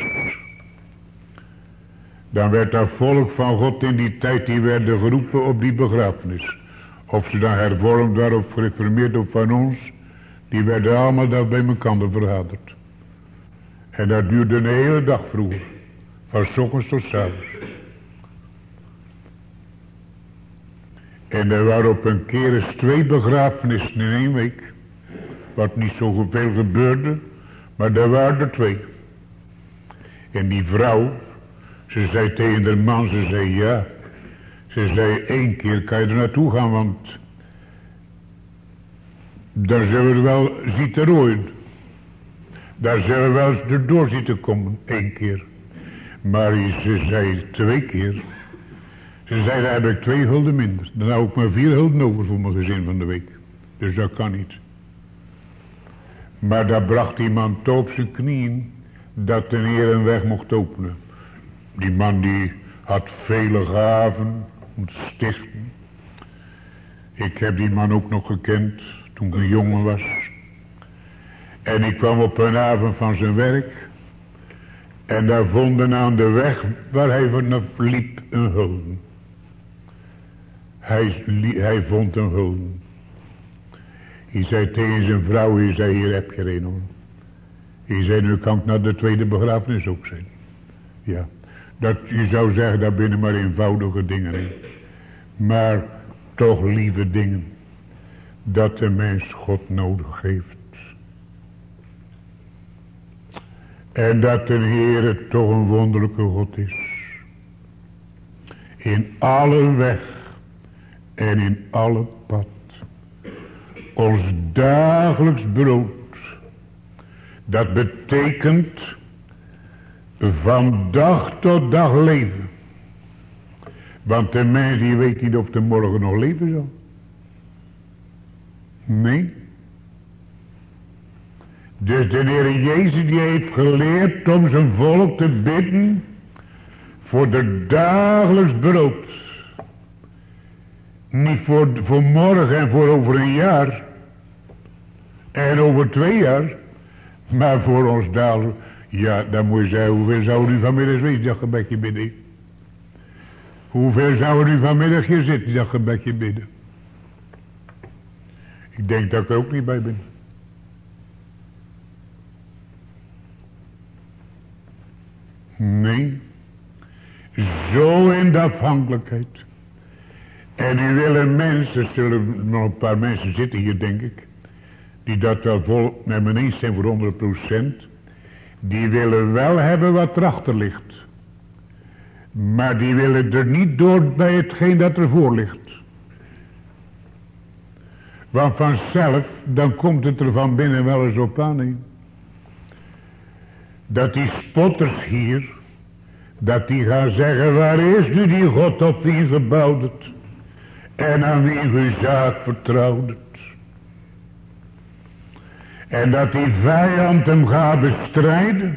dan werd dat volk van God in die tijd, die werden geroepen op die begrafenis. Of ze dan hervormd waren of gereformeerd of van ons, die werden allemaal daar bij elkaar vergaderd. En dat duurde een hele dag vroeger. Van 's ochtends tot 's avonds. En er waren op een keer eens twee begrafenissen in één week. Wat niet zo veel gebeurde, maar er waren er twee. En die vrouw, ze zei tegen de man, ze zei ja. Ze zei één keer kan je er naartoe gaan, want daar zullen we wel zitten rooien. Daar zullen we wel eens erdoor zitten komen, één keer. Maar ze zei twee keer. Ze zei, daar heb ik twee gulden minder. Dan hou ik maar vier gulden over voor mijn gezin van de week. Dus dat kan niet. Maar daar bracht die man toch op zijn knieën, dat de Heer een weg mocht openen. Die man die had vele gaven om te stichten. Ik heb die man ook nog gekend toen ik een jongen was. En ik kwam op een avond van zijn werk. En daar vonden aan de weg waar hij vanaf liep een gulden. Hij, hij vond een gulden. Hij zei tegen zijn vrouw, hij zei, hier heb je er een hoor. Hij zei, nu kan ik naar de tweede begrafenis ook zijn. Ja, dat, je zou zeggen, dat binnen maar eenvoudige dingen. He. Maar toch lieve dingen. Dat de mens God nodig heeft. En dat de Heer toch een wonderlijke God is. In alle weg en in alle pad. Ons dagelijks brood. Dat betekent van dag tot dag leven. Want de mens die weet niet of de morgen nog leven zal. Nee. Dus de Heer Jezus die heeft geleerd om zijn volk te bidden voor de dagelijks brood. Niet voor, voor morgen en voor over een jaar. En over twee jaar. Maar voor ons dagelijks. Ja, dan moet je zeggen, hoeveel zou u vanmiddag weten dat gebedje bidden? Hoeveel zou u vanmiddag hier zitten dat gebedje bidden? Ik denk dat ik er ook niet bij ben. Nee. Zo in de afhankelijkheid. En u willen mensen, er zullen nog een paar mensen zitten hier denk ik. Die dat wel vol met me eens zijn voor honderd procent. Die willen wel hebben wat erachter ligt. Maar die willen er niet door bij hetgeen dat ervoor ligt. Want vanzelf, dan komt het er van binnen wel eens op aan. He. Dat die spotters hier, dat die gaan zeggen, waar is nu die God op wie gebouwd het? En aan wie uw zaak vertrouwt het? En dat die vijand hem gaat bestrijden.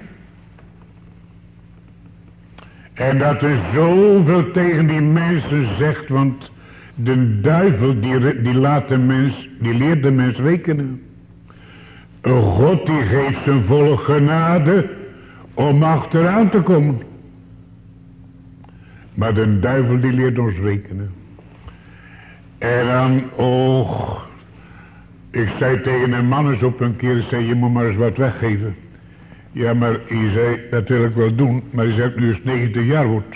En dat er zoveel tegen die mensen zegt, want de duivel die, die laat de mens, die leert de mens rekenen. God die geeft zijn volle genade om achteraan te komen. Maar de duivel die leert ons rekenen. En dan, oh, ik zei tegen een man eens op een keer, zei, je moet maar eens wat weggeven. Ja, maar hij zei, dat wil ik wel doen, maar hij zei, nu is negentig jaar wordt.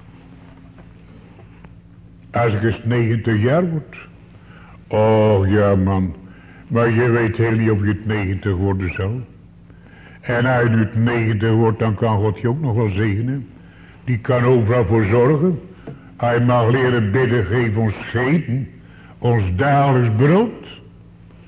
Als ik eens negentig jaar word. Oh ja man, maar je weet heel niet of je het negentig worden zal. En als je nu het negentig wordt, dan kan God je ook nog wel zegenen. Die kan overal voor zorgen. Hij mag leren bidden, geef ons eten, ons dagelijks brood.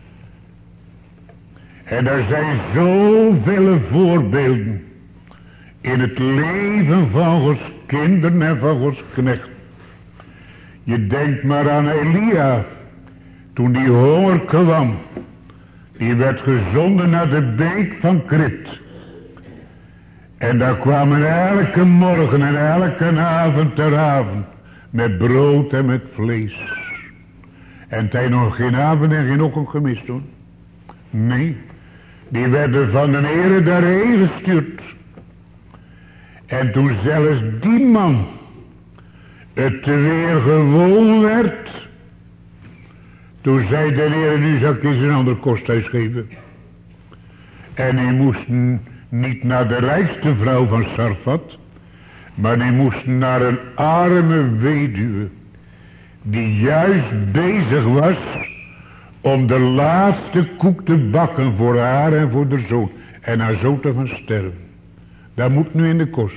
En er zijn zoveel voorbeelden in het leven van Gods kinderen en van Gods knechten. Je denkt maar aan Elia, toen die honger kwam. Die werd gezonden naar de beek van Krit. En daar kwamen elke morgen en elke avond ter avond met brood en met vlees. En het heeft nog geen avond en geen ochtend gemist hoor. Nee, die werden van de Heere daarheen gestuurd. En toen zelfs die man het weer gewoon werd, toen zei de Heer, nu zal ik eens een ander kosthuis geven. En die moesten niet naar de rijkste vrouw van Sarfat, maar die moesten naar een arme weduwe, die juist bezig was om de laatste koek te bakken voor haar en voor de zoon. En haar zoon te gaan sterven. Dat moet nu in de kost.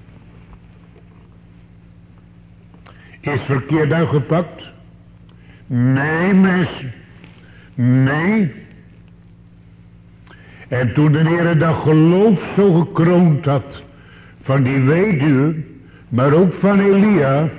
Is verkeerd uitgepakt? Nee, mensen. Nee. En toen de Heer dat geloof zo gekroond had van die weduwe, maar ook van Elia,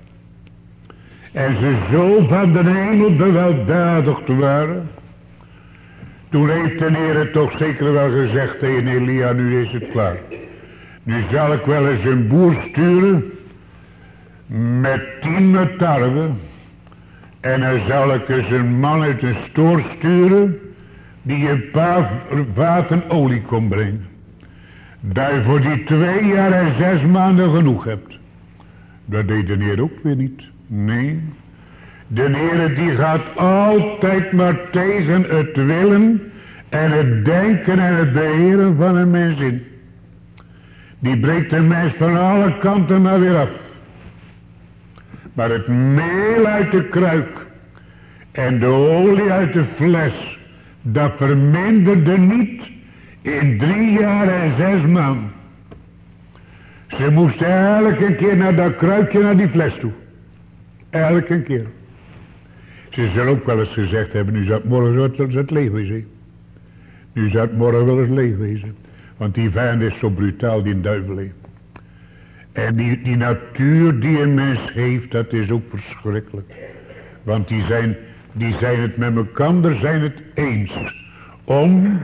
en ze zo van de hemel bewelddadigd waren, toen heeft de Heer toch zeker wel gezegd tegen Elia, nu is het klaar. Nu zal ik wel eens een boer sturen met tien met tarwe. En dan zal ik eens een man uit een stoor sturen die een paar vaten olie kon brengen. Dat je voor die twee jaar en zes maanden genoeg hebt. Dat deed de Heer ook weer niet. Nee. De Heer die gaat altijd maar tegen het willen en het denken en het beheren van een mens in. Die breekt de mens van alle kanten maar weer af. Maar het meel uit de kruik en de olie uit de fles, dat verminderde niet in drie jaar en zes maanden. Ze moesten elke keer naar dat kruikje, naar die fles toe. Elke keer. Ze zullen ook wel eens gezegd hebben, nu zou het morgen zo het leeg wezen. Nu zou het morgen wel eens leeg wezen. Want die vijand is zo brutaal, die duivel heeft. En die, die natuur die een mens heeft, dat is ook verschrikkelijk. Want die zijn, die zijn het met elkaar, zijn het eens. Om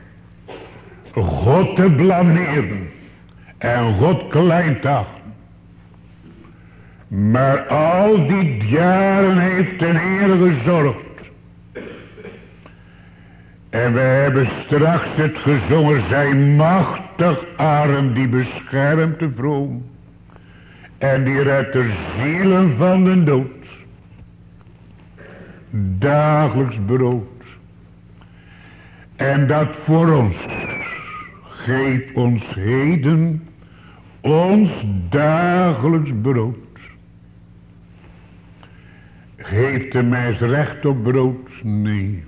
God te blameren. En God klein te achten. Maar al die jaren heeft de Heer gezorgd. En we hebben straks het gezongen, zijn machtig arm die beschermt de vroom. En die redt de zielen van de dood. Dagelijks brood. En dat voor ons. Geef ons heden ons dagelijks brood. Heeft de mens recht op brood? Nee.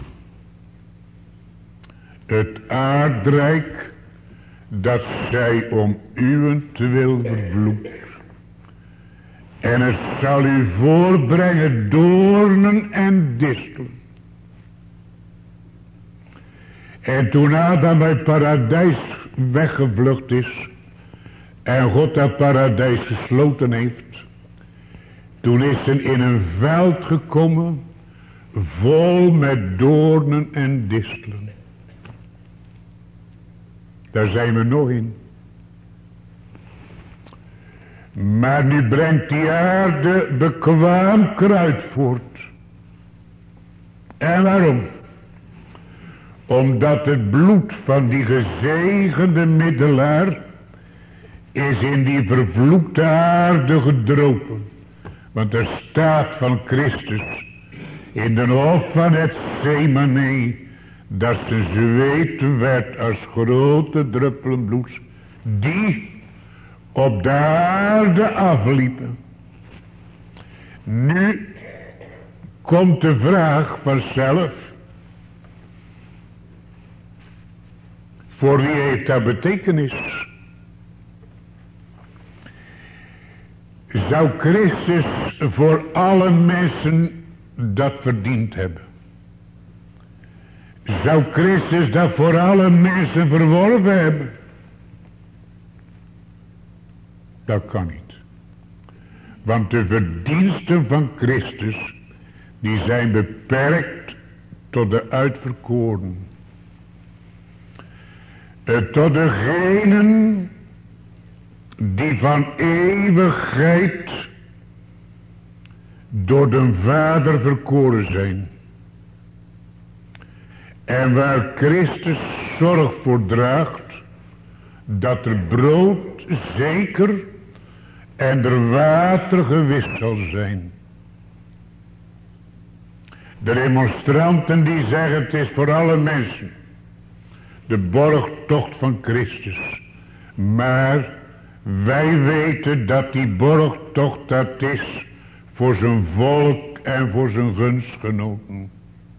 Het aardrijk dat zij om uwentwil verbloedt. En het zal u voorbrengen doornen en distelen. En toen Adam uit het paradijs weggevlucht is. En God dat paradijs gesloten heeft. Toen is hij in een veld gekomen. Vol met doornen en distelen. Daar zijn we nog in. Maar nu brengt die aarde bekwaam kruid voort. En waarom? Omdat het bloed van die gezegende middelaar is in die vervloekte aarde gedropen. Want er staat van Christus in de hof van het Gethsemane dat ze zweet werd als grote druppelen bloeds die op de aarde afliepen. Nu komt de vraag vanzelf. Voor wie heeft dat betekenis? Zou Christus voor alle mensen dat verdiend hebben? Zou Christus dat voor alle mensen verworven hebben? Dat kan niet. Want de verdiensten van Christus, die zijn beperkt tot de uitverkoren. Tot degenen die van eeuwigheid door de Vader verkoren zijn. En waar Christus zorg voor draagt, dat er brood zeker en er water gewist zal zijn. De remonstranten die zeggen het is voor alle mensen de borgtocht van Christus. Maar wij weten dat die borgtocht dat is voor zijn volk en voor zijn gunstgenoten.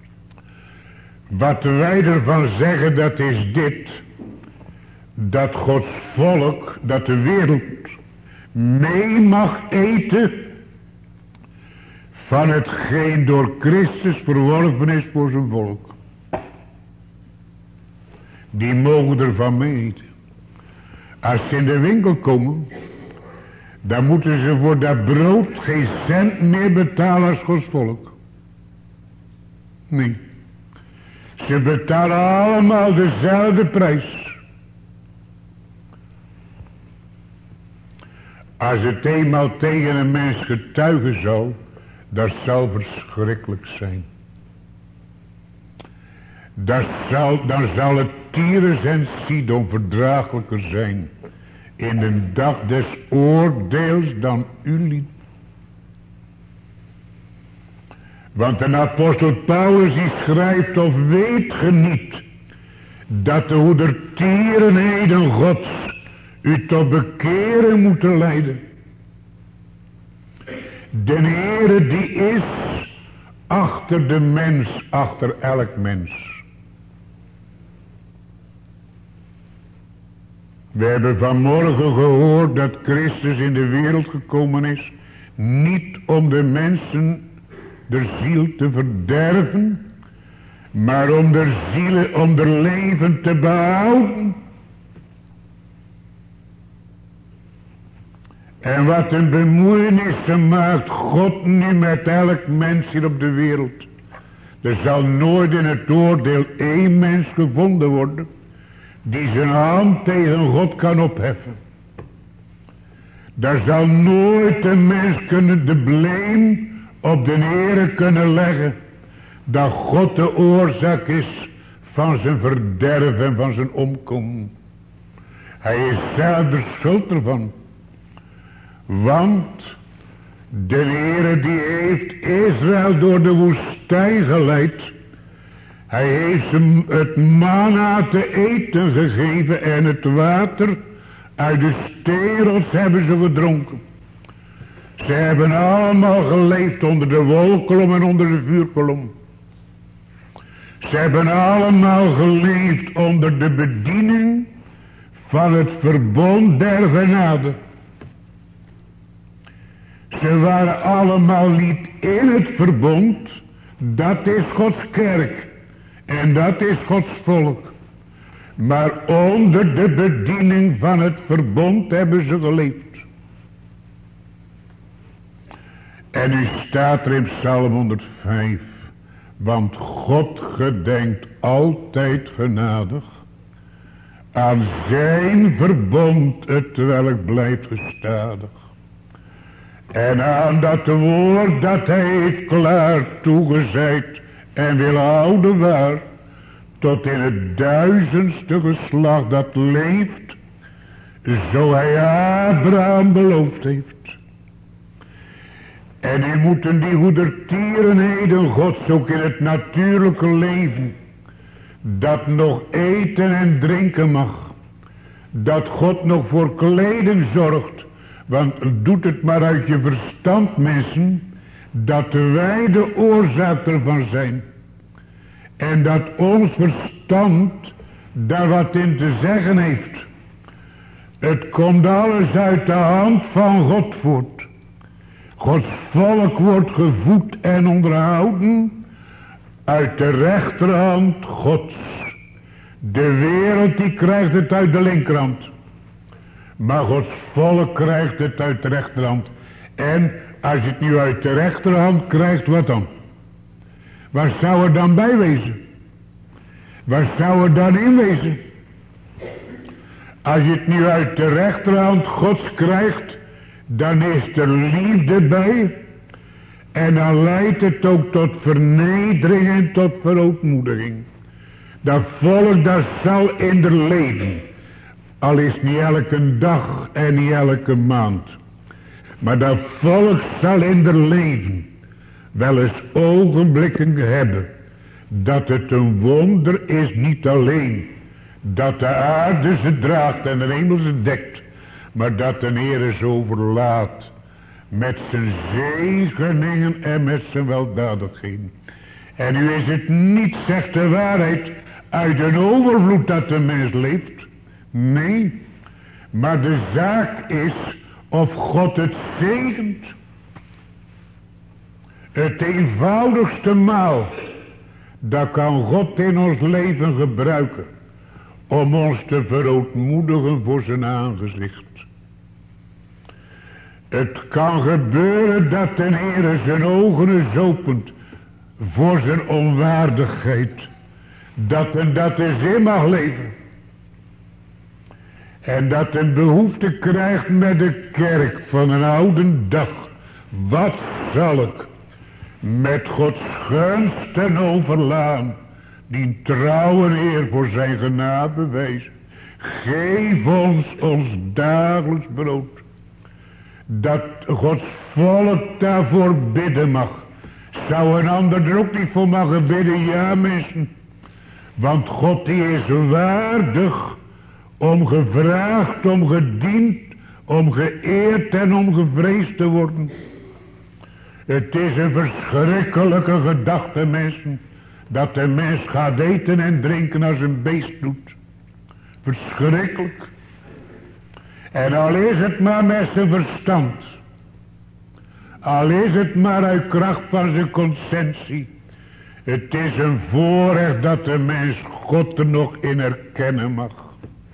Wat wij ervan zeggen, dat is dit. Dat Gods volk, dat de wereld mee mag eten van hetgeen door Christus verworven is voor zijn volk. Die mogen ervan mee eten. Als ze in de winkel komen, dan moeten ze voor dat brood geen cent meer betalen als Gods volk. Nee. Ze betalen allemaal dezelfde prijs. Als het eenmaal tegen een mens getuigen zou, dat zal verschrikkelijk zijn. Dat zal, dan zal het Tyrus en Sidon verdraaglijker zijn in de dag des oordeels dan jullie. Want de apostel Paulus die schrijft, of weet ge niet, dat de hoedertierenheden Gods u tot bekeren moeten leiden. De Heere die is achter de mens, achter elk mens. We hebben vanmorgen gehoord dat Christus in de wereld gekomen is, niet om de mensen de ziel te verderven, maar om de zielen, om de leven te behouden. En wat een bemoeienissen maakt God nu met elk mens hier op de wereld. Er zal nooit in het oordeel één mens gevonden worden die zijn hand tegen God kan opheffen. Daar zal nooit een mens kunnen de blame op de Heere kunnen leggen dat God de oorzaak is van zijn verderf en van zijn omkomen. Hij is zelf de schuld ervan. Want de Heere die heeft Israël door de woestijn geleid. Hij heeft hem het manna te eten gegeven en het water uit de sterels hebben ze gedronken. Ze hebben allemaal geleefd onder de wolkolom en onder de vuurkolom. Ze hebben allemaal geleefd onder de bediening van het verbond der genade. Ze waren allemaal niet in het verbond. Dat is Gods kerk. En dat is Gods volk. Maar onder de bediening van het verbond hebben ze geleefd. En nu staat er in Psalm honderdvijf. Want God gedenkt altijd genadig aan zijn verbond, het welk blijft gestadig. En aan dat woord dat hij heeft klaar toegezeid en wil houden waar, tot in het duizendste geslacht dat leeft, zo hij Abraham beloofd heeft. En nu moeten die goedertierenheden Gods ook in het natuurlijke leven, dat nog eten en drinken mag, dat God nog voor kleding zorgt. Want doet het maar uit je verstand, mensen, dat wij de oorzaak ervan zijn. En dat ons verstand daar wat in te zeggen heeft. Het komt alles uit de hand van God voort. Gods volk wordt gevoed en onderhouden uit de rechterhand Gods. De wereld die krijgt het uit de linkerhand. Maar Gods volk krijgt het uit de rechterhand. En als je het nu uit de rechterhand krijgt, wat dan? Waar zou er dan bij wezen? Waar zou er dan in wezen? Als je het nu uit de rechterhand Gods krijgt, dan is er liefde bij. En dan leidt het ook tot vernedering en tot verootmoediging. Dat volk dat zal in de leven. Al is niet elke dag en niet elke maand. Maar dat volk zal in de leven wel eens ogenblikken hebben. Dat het een wonder is, niet alleen dat de aarde ze draagt en de hemel ze dekt. Maar dat de Heer ze overlaat met zijn zegeningen en met zijn weldadigheden. En nu is het niet, zegt de waarheid, uit een overvloed dat de mens leeft. Nee, maar de zaak is of God het zegent. Het eenvoudigste maal, dat kan God in ons leven gebruiken om ons te verootmoedigen voor zijn aangezicht. Het kan gebeuren dat de Heer zijn ogen eens opent voor zijn onwaardigheid. Dat en dat is in mag leven. En dat een behoefte krijgt met de kerk van een oude dag. Wat zal ik met Gods gunst en overlaan die trouwe Heer voor zijn genade bewijzen. Geef ons ons dagelijks brood. Dat Gods volk daarvoor bidden mag. Zou een ander er ook niet voor mogen bidden? Ja, mensen. Want God die is waardig om gevraagd, om gediend, om geëerd en om gevreesd te worden. Het is een verschrikkelijke gedachte, mensen, dat de mens gaat eten en drinken als een beest doet. Verschrikkelijk. En al is het maar met zijn verstand, al is het maar uit kracht van zijn conscientie, het is een voorrecht dat de mens God er nog in herkennen mag.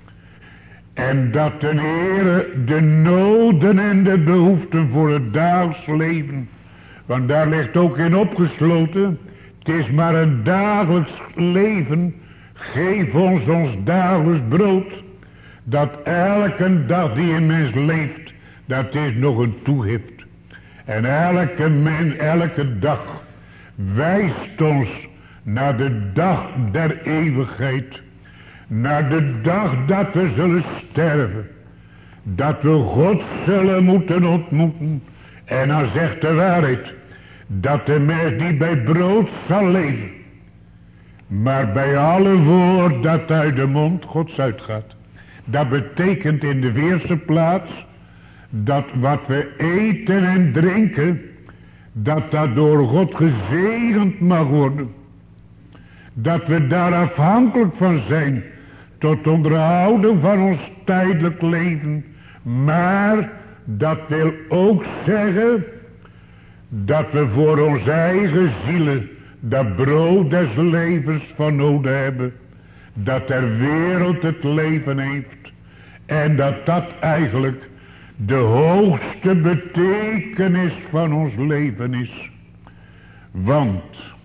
En dat de Heere de noden en de behoeften voor het dagelijks leven, want daar ligt ook in opgesloten, het is maar een dagelijks leven, geef ons ons dagelijks brood. Dat elke dag die een mens leeft, dat is nog een toegift. En elke mens, elke dag, wijst ons naar de dag der eeuwigheid. Naar de dag dat we zullen sterven. Dat we God zullen moeten ontmoeten. En dan zegt de waarheid, dat de mens niet bij brood zal leven, maar bij alle woord dat uit de mond Gods uitgaat. Dat betekent in de eerste plaats dat wat we eten en drinken, dat dat door God gezegend mag worden. Dat we daar afhankelijk van zijn tot onderhouden van ons tijdelijk leven. Maar dat wil ook zeggen dat we voor onze eigen zielen dat brood des levens van nodig hebben. Dat ter wereld het leven heeft. En dat dat eigenlijk de hoogste betekenis van ons leven is. Want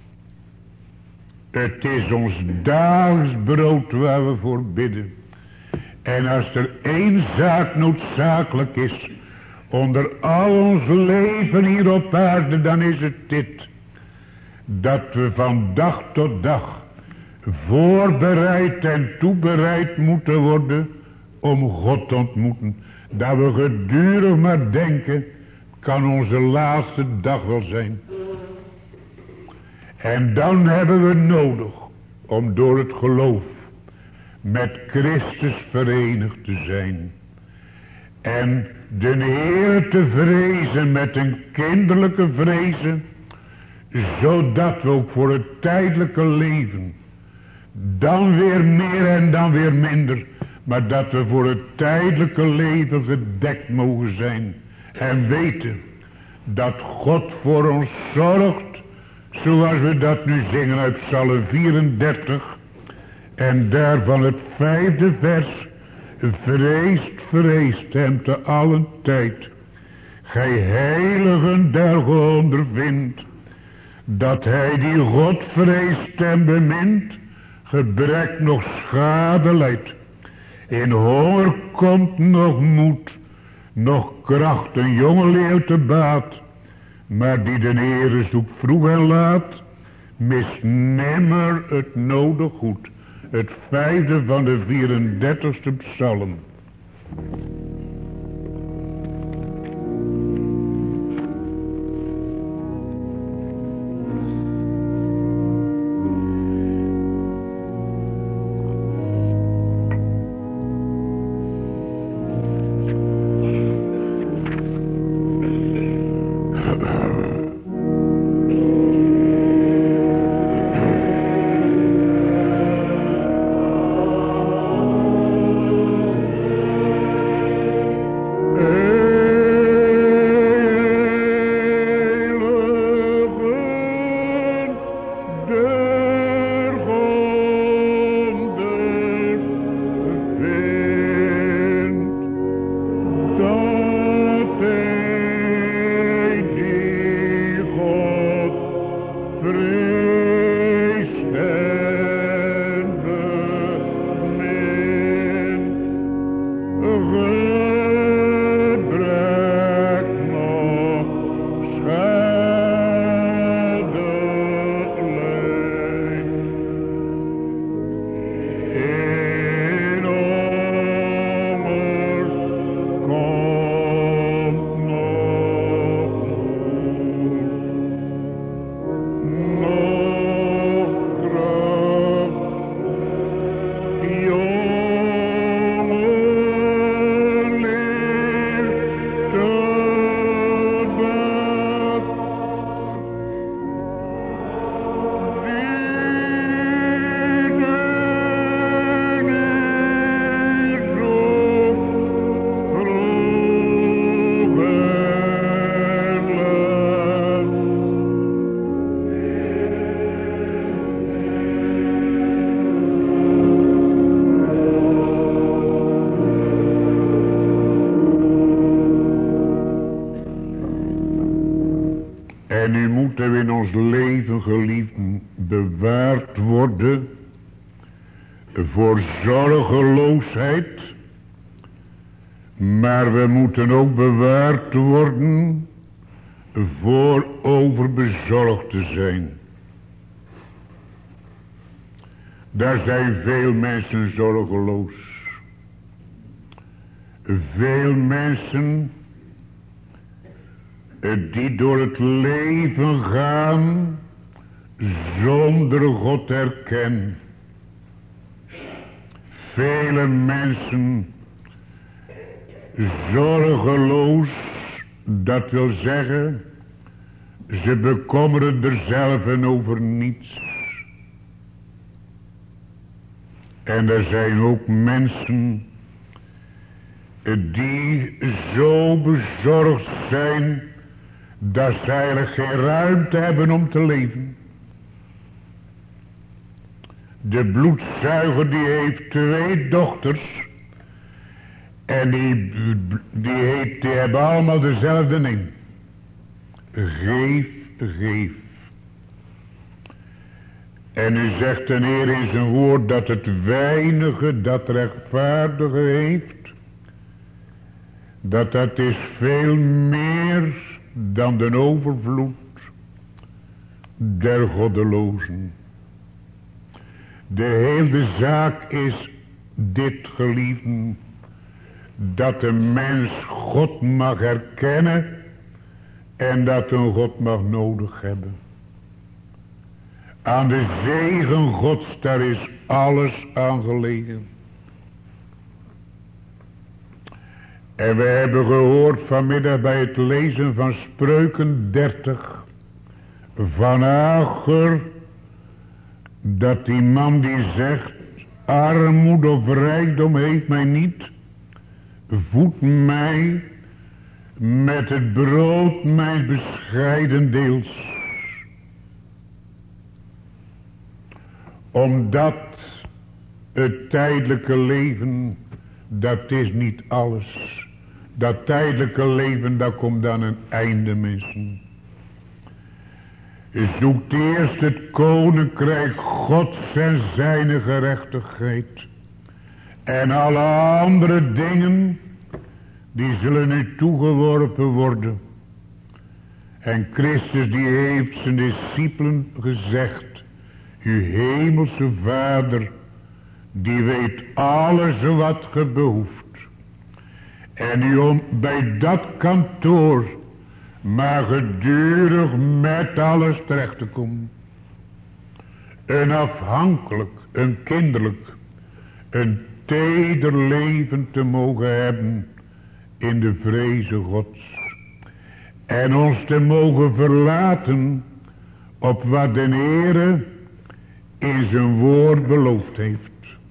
het is ons dagelijks brood waar we voor bidden. En als er één zaak noodzakelijk is onder al ons leven hier op aarde, dan is het dit. Dat we van dag tot dag voorbereid en toebereid moeten worden om God te ontmoeten. Dat we gedurig maar denken, kan onze laatste dag wel zijn. En dan hebben we nodig om door het geloof met Christus verenigd te zijn. En de Heer te vrezen met een kinderlijke vrezen, zodat we ook voor het tijdelijke leven, dan weer meer en dan weer minder, maar dat we voor het tijdelijke leven gedekt mogen zijn. En weten dat God voor ons zorgt, zoals we dat nu zingen uit Psalm vierendertig. En daarvan het vijfde vers. Vreest, vreest hem te allen tijd. Gij heiligen der ondervindt, dat hij die God vreest en bemint, gebrek nog schade leidt. In honger komt nog moed, nog kracht een jonge leeuw te baat. Maar die de Heere zoekt vroeg en laat, mist nimmer het nodig goed. Het vijfde van de vierendertigste psalm. moeten we in ons leven, geliefden, bewaard worden voor zorgeloosheid. Maar we moeten ook bewaard worden voor overbezorgd te zijn. Daar zijn veel mensen zorgeloos. Veel mensen die door het leven gaan zonder God erkennen. Vele mensen zorgeloos, dat wil zeggen, ze bekommeren er zelf over niets. En er zijn ook mensen die zo bezorgd zijn dat ze eigenlijk geen ruimte hebben om te leven. De bloedzuiger die heeft twee dochters en die, die, heeft, die hebben allemaal dezelfde naam. Geef, geef. En u zegt de Heer in zijn woord dat het weinige dat rechtvaardige heeft, dat dat is veel meer dan de overvloed der goddelozen. De hele zaak is dit, geliefden, dat de mens God mag herkennen en dat een God mag nodig hebben. Aan de zegen Gods, daar is alles aan gelegen. En we hebben gehoord vanmiddag bij het lezen van Spreuken dertig van Ager, dat die man die zegt, armoede of rijkdom heeft mij niet, voed mij met het brood mijn bescheiden deels. Omdat het tijdelijke leven dat is niet alles. Dat tijdelijke leven, daar komt dan een einde, mensen. Zoekt eerst het koninkrijk Gods en zijne gerechtigheid. En alle andere dingen, die zullen u toegeworpen worden. En Christus die heeft zijn discipelen gezegd, uw hemelse Vader, die weet alles wat ge behoeft. En u om bij dat kantoor maar gedurig met alles terecht te komen. Een afhankelijk, een kinderlijk, een teder leven te mogen hebben in de vreze Gods. En ons te mogen verlaten op wat de Heere in zijn woord beloofd heeft.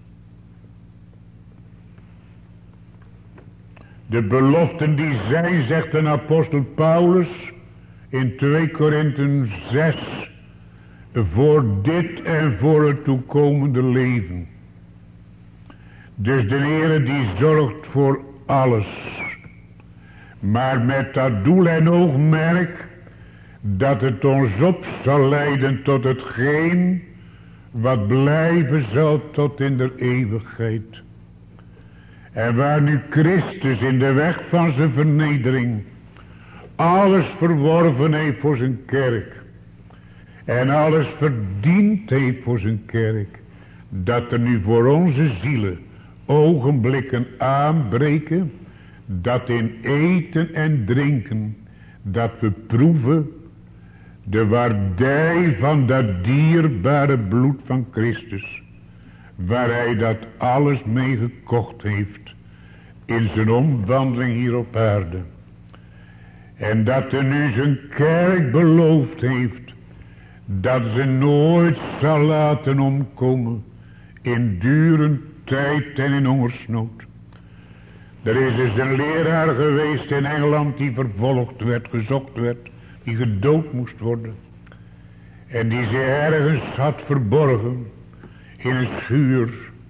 De beloften die zijn, zegt een apostel Paulus in twee Korinthe zes, voor dit en voor het toekomende leven. Dus de Heere die zorgt voor alles. Maar met dat doel en oogmerk dat het ons op zal leiden tot hetgeen wat blijven zal tot in de eeuwigheid. En waar nu Christus in de weg van zijn vernedering alles verworven heeft voor zijn kerk. En alles verdiend heeft voor zijn kerk. Dat er nu voor onze zielen ogenblikken aanbreken. Dat in eten en drinken, dat we proeven de waardij van dat dierbare bloed van Christus. Waar hij dat alles mee gekocht heeft in zijn omwandeling hier op aarde. En dat er nu zijn kerk beloofd heeft dat ze nooit zal laten omkomen in dure tijd en in hongersnood. Er is dus een leraar geweest in Engeland die vervolgd werd, gezocht werd, die gedood moest worden. En die zich ergens had verborgen in een schuur.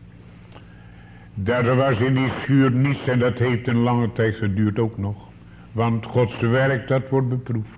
Daar was in die schuur niets en dat heeft een lange tijd geduurd ook nog. Want Gods werk dat wordt beproefd.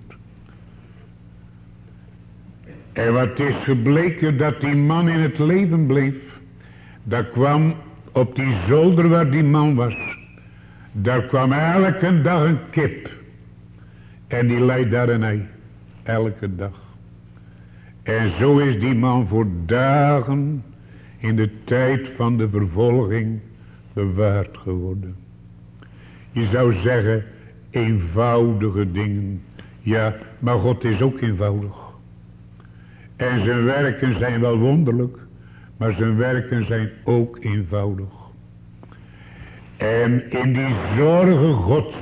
En wat is gebleken dat die man in het leven bleef. Dat kwam op die zolder waar die man was. Daar kwam elke dag een kip. En die lei daar een ei. Elke dag. En zo is die man voor dagen in de tijd van de vervolging bewaard geworden. Je zou zeggen eenvoudige dingen. Ja, maar God is ook eenvoudig. En zijn werken zijn wel wonderlijk. Maar zijn werken zijn ook eenvoudig. En in die zorgen Gods.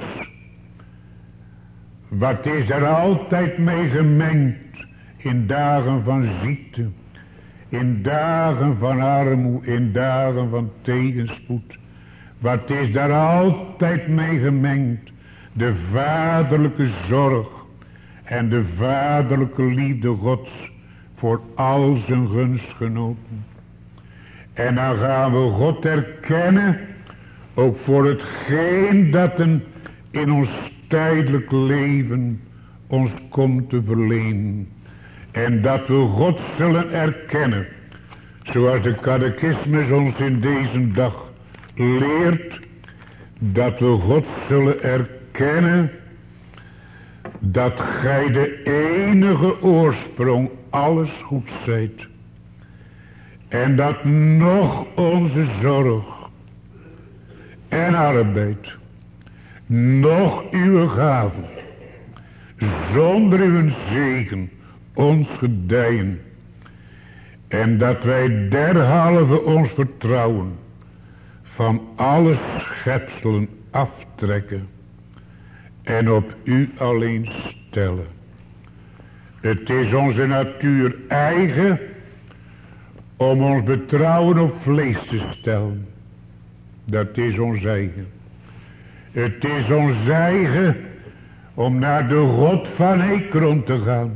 Wat is er altijd mee gemengd. In dagen van ziekte. In dagen van armoede. In dagen van tegenspoed. Wat is daar altijd mee gemengd. De vaderlijke zorg. En de vaderlijke liefde Gods. Voor al zijn gunstgenoten. En dan gaan we God erkennen. Ook voor hetgeen dat een in ons tijdelijk leven ons komt te verlenen. En dat we God zullen erkennen. Zoals de catechismus ons in deze dag leert. Dat we God zullen erkennen. Dat gij de enige oorsprong alles goed zijt. En dat nog onze zorg en arbeid, nog uw gaven, zonder uw zegen ons gedijen. En dat wij derhalve ons vertrouwen van alle schepselen aftrekken en op u alleen stellen. Het is onze natuur eigen om ons betrouwen op vlees te stellen. Dat is ons eigen. Het is ons eigen om naar de God van Ekron te gaan.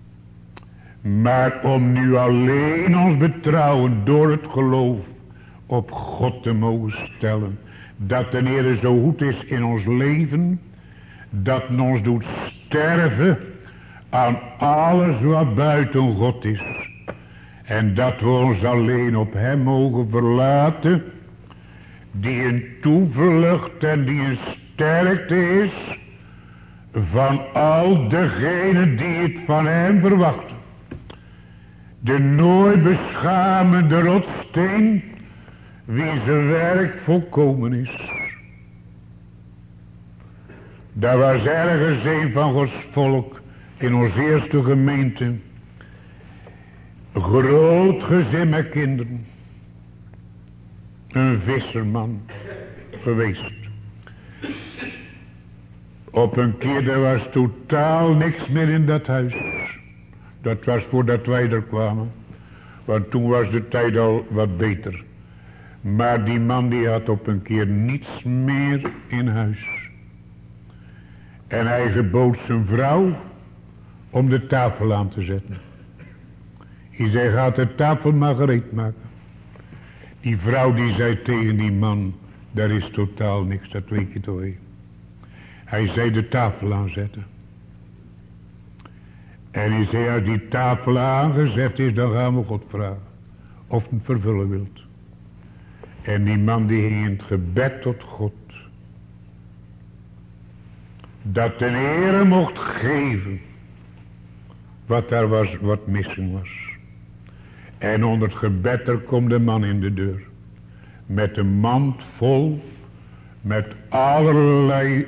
Maar om nu alleen ons betrouwen door het geloof op God te mogen stellen. Dat de Heer zo goed is in ons leven. Dat ons doet sterven aan alles wat buiten God is. En dat we ons alleen op hem mogen verlaten. Die een toevlucht en die een sterkte is. Van al degenen die het van hem verwachten. De nooit beschamende rotsteen. Wie zijn werk volkomen is. Daar was ergens een van Gods volk. In onze eerste gemeente. Groot gezin met kinderen. Een visserman geweest. Op een keer, er was totaal niks meer in dat huis. Dat was voordat wij er kwamen. Want toen was de tijd al wat beter. Maar die man die had op een keer niets meer in huis. En hij gebood zijn vrouw om de tafel aan te zetten. Hij zei, gaat de tafel maar gereed maken. Die vrouw die zei tegen die man, daar is totaal niks, dat weet je toch wel. Hij zei de tafel aanzetten. En hij zei, als die tafel aangezet is, dan gaan we God vragen. Of hij het vervullen wilt. En die man die ging in het gebed tot God. Dat de Heere mocht geven. Wat daar was, wat missing was. En onder het gebed er komt de man in de deur. Met een mand vol. Met allerlei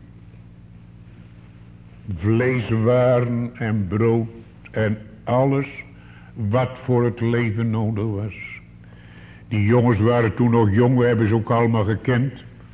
vleeswaren en brood. En alles wat voor het leven nodig was. Die jongens waren toen nog jong. We hebben ze ook allemaal gekend.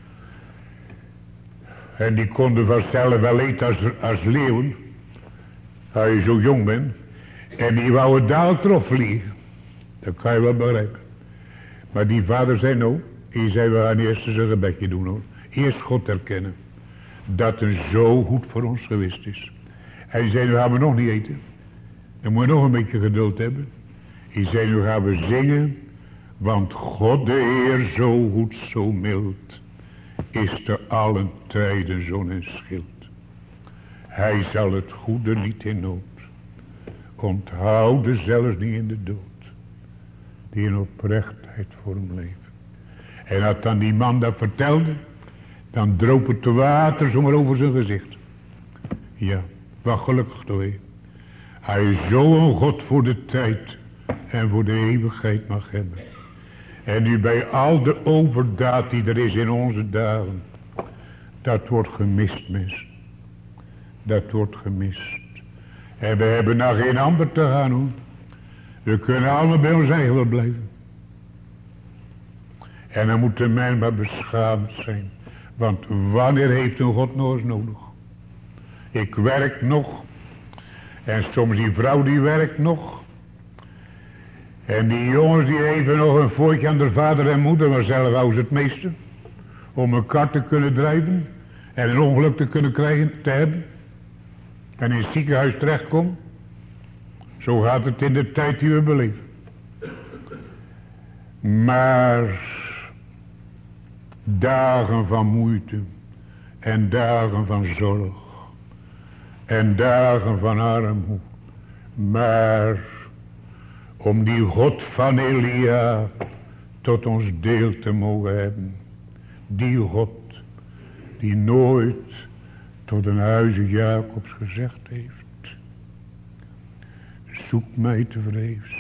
En die konden vanzelf wel eten als, als leeuwen. Als je zo jong bent. En die wouden daar erop vliegen. Dat kan je wel begrijpen. Maar die vader zei nou. Die zei we gaan eerst eens een gebedje doen hoor. Eerst God erkennen. Dat het zo goed voor ons geweest is. Hij zei nu gaan we nog niet eten. Dan moet je nog een beetje geduld hebben. Hij zei nu gaan we zingen. Want God de Heer zo goed zo mild. Is te allen tijden zon en schild. Hij zal het goede niet in nood. Onthouden zelfs niet in de dood. Die in oprechtheid voor hem leven. En als dan die man dat vertelde. Dan droop het te water zomaar over zijn gezicht. Ja, wat gelukkig toch. He. Hij is zo'n God voor de tijd. En voor de eeuwigheid mag hebben. En nu bij al de overdaad die er is in onze dagen. Dat wordt gemist mensen. Dat wordt gemist. En we hebben naar geen ander te gaan hoor. We kunnen allemaal bij ons eigen wel blijven. En dan moet de mens maar beschaamd zijn. Want wanneer heeft een God nog eens nodig? Ik werk nog. En soms die vrouw die werkt nog. En die jongens die even nog een voortje aan de vader en moeder. Maar zelf houden ze het meeste. Om een kar te kunnen drijven. En een ongeluk te kunnen krijgen, te hebben. En in het ziekenhuis terechtkomen. Zo gaat het in de tijd die we beleven. Maar dagen van moeite. En dagen van zorg. En dagen van armoede. Maar om die God van Elia tot ons deel te mogen hebben. Die God die nooit tot een huize Jacobs gezegd heeft. Zoek mij te vrees.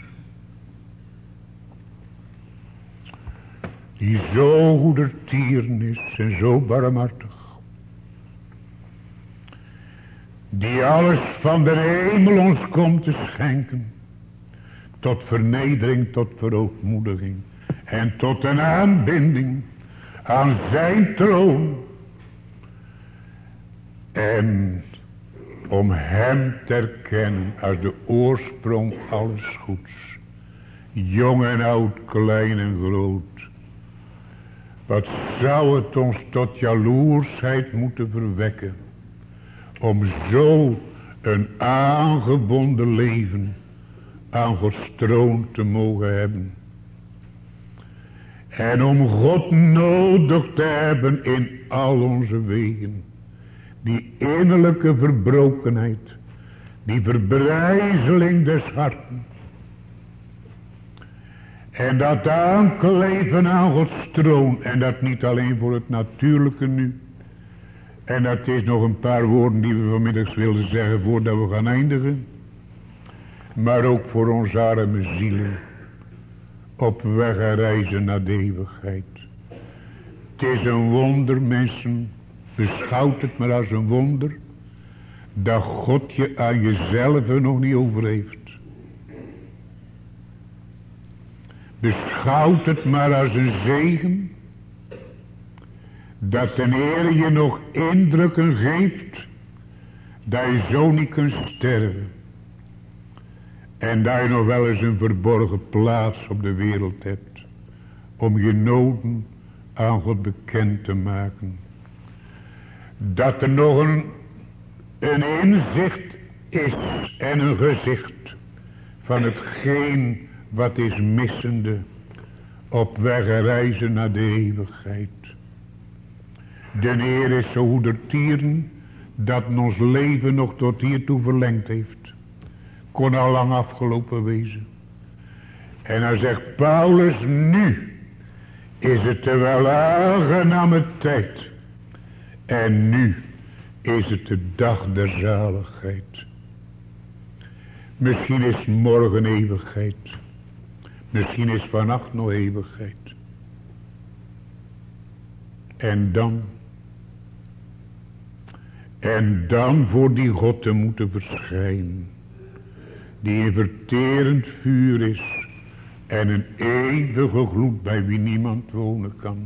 Die zo goedertieren is en zo barmhartig. Die alles van de hemel ons komt te schenken. Tot vernedering, tot verootmoediging. En tot een aanbinding aan zijn troon. En om hem te erkennen als de oorsprong alles goeds. Jong en oud, klein en groot. Wat zou het ons tot jaloersheid moeten verwekken. Om zo een aangebonden leven aan Gods troon te mogen hebben. En om God nodig te hebben in al onze wegen. Die innerlijke verbrokenheid. Die verbrijzeling des harten. En dat aankleven aan Gods troon. En dat niet alleen voor het natuurlijke nu. En dat is nog een paar woorden die we vanmiddags wilden zeggen voordat we gaan eindigen. Maar ook voor onze arme zielen. Op weg en reizen naar de eeuwigheid. Het is een wonder, mensen. Beschouwt het maar als een wonder. Dat God je aan jezelf nog niet over heeft. Beschouwt het maar als een zegen. Dat de Heer je nog indrukken geeft. Dat je zo niet kunt sterven. En dat je nog wel eens een verborgen plaats op de wereld hebt. Om je noden aan God bekend te maken. Dat er nog een, een inzicht is en een gezicht. Van hetgeen wat is missende. Op weg en reizen naar de eeuwigheid. De Heer is zo goedertieren. Dat ons leven nog tot hiertoe verlengd heeft. Kon al lang afgelopen wezen. En dan zegt Paulus, nu is het de wel aangename tijd. En nu is het de dag der zaligheid. Misschien is morgen eeuwigheid. Misschien is vannacht nog eeuwigheid. En dan. En dan voor die God te moeten verschijnen. Die een verterend vuur is. En een eeuwige gloed bij wie niemand wonen kan.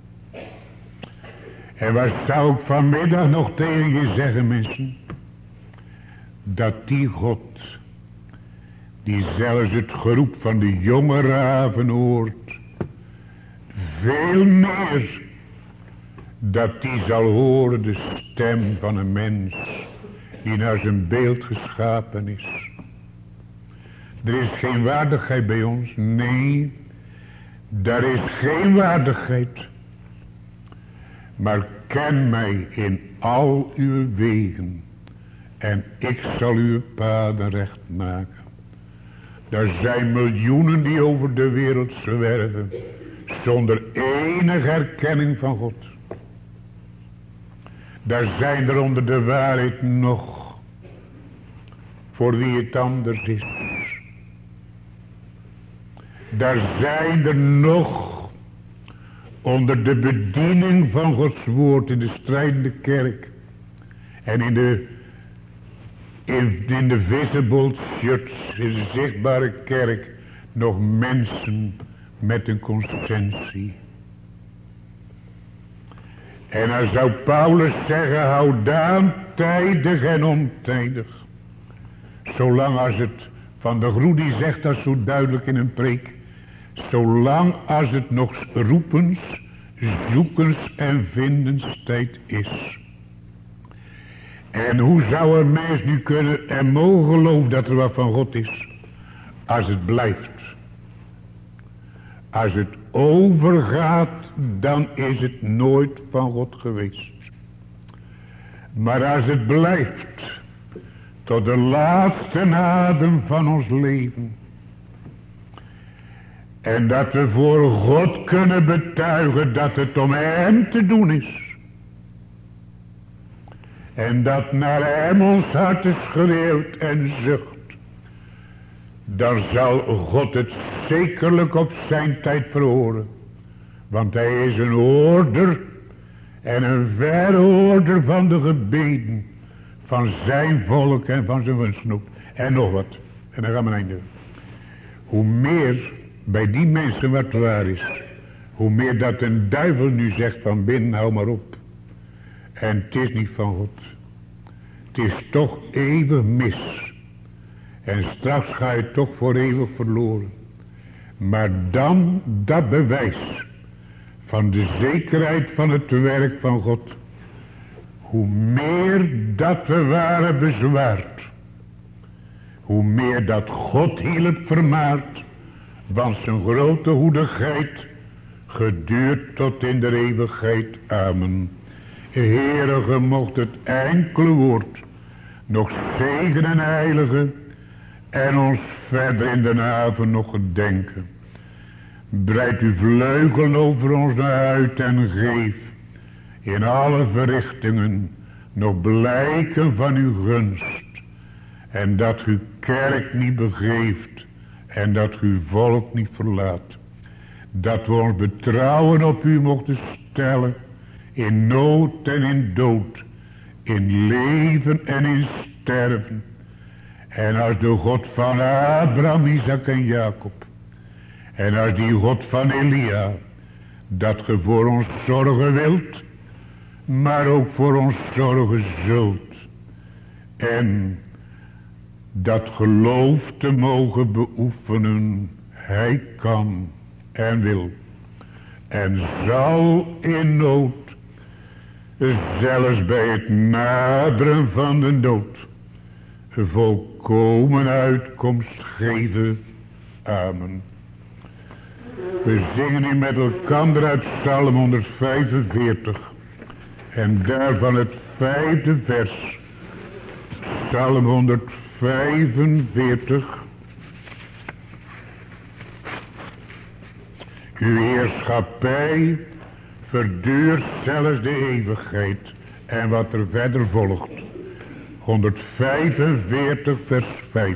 En wat zou ik vanmiddag nog tegen je zeggen, mensen? Dat die God, die zelfs het geroep van de jonge raven hoort, veel meer, dat die zal horen de stem van een mens, die naar zijn beeld geschapen is. Er is geen waardigheid bij ons. Nee, daar is geen waardigheid. Maar ken mij in al uw wegen. En ik zal uw paden recht maken. Er zijn miljoenen die over de wereld zwerven. Zonder enige erkenning van God. Daar zijn er onder de waarheid nog. Voor wie het anders is. Daar zijn er nog onder de bediening van Gods woord in de strijdende kerk en in de in, in de visible church, in de zichtbare kerk, nog mensen met een conscientie. En dan zou Paulus zeggen, hou daan tijdig en ontijdig. Zolang als het van de Groe die zegt dat zo duidelijk in een preek. Zolang als het nog roepens, zoekens en vindens tijd is. En hoe zou een mens nu kunnen en mogen geloven dat er wat van God is? Als het blijft. Als het overgaat, dan is het nooit van God geweest. Maar als het blijft, tot de laatste adem van ons leven. En dat we voor God kunnen betuigen dat het om hem te doen is. En dat naar hem ons hart is schreeuwt en zucht. Dan zal God het zekerlijk op zijn tijd verhoren. Want hij is een hoorder en een verhoorder van de gebeden van zijn volk en van zijn wensnoep. En nog wat. En dan gaan we eindigen. Hoe meer bij die mensen wat waar is. Hoe meer dat een duivel nu zegt van binnen, hou maar op. En het is niet van God. Het is toch eeuwig mis. En straks ga je toch voor eeuwig verloren. Maar dan dat bewijs van de zekerheid van het werk van God. Hoe meer dat we waren bezwaard. Hoe meer dat God hielp vermaard. Want zijn grote hoedigheid geduurd tot in de eeuwigheid. Amen. Heere, ge mocht het enkele woord nog zegenen, heilige, en ons verder in de avond nog gedenken. Breid uw vleugelen over ons uit en geef in alle verrichtingen nog blijken van uw gunst. En dat uw kerk niet begeeft en dat uw volk niet verlaat. Dat we ons betrouwen op u mochten stellen in nood en in dood, in leven en in sterven. En als de God van Abraham, Isaac en Jacob, en als die God van Elia, dat ge voor ons zorgen wilt, maar ook voor ons zorgen zult. En dat geloof te mogen beoefenen, hij kan en wil en zal in nood, zelfs bij het naderen van de dood, volkomen uitkomst geven. Amen. We zingen nu met elkaar uit Psalm honderdvijfenveertig en daarvan het vijfde vers. Psalm honderdvijfenveertig. Uw heerschappij verduurt zelfs de eeuwigheid. En wat er verder volgt. honderdvijfenveertig vers vijf.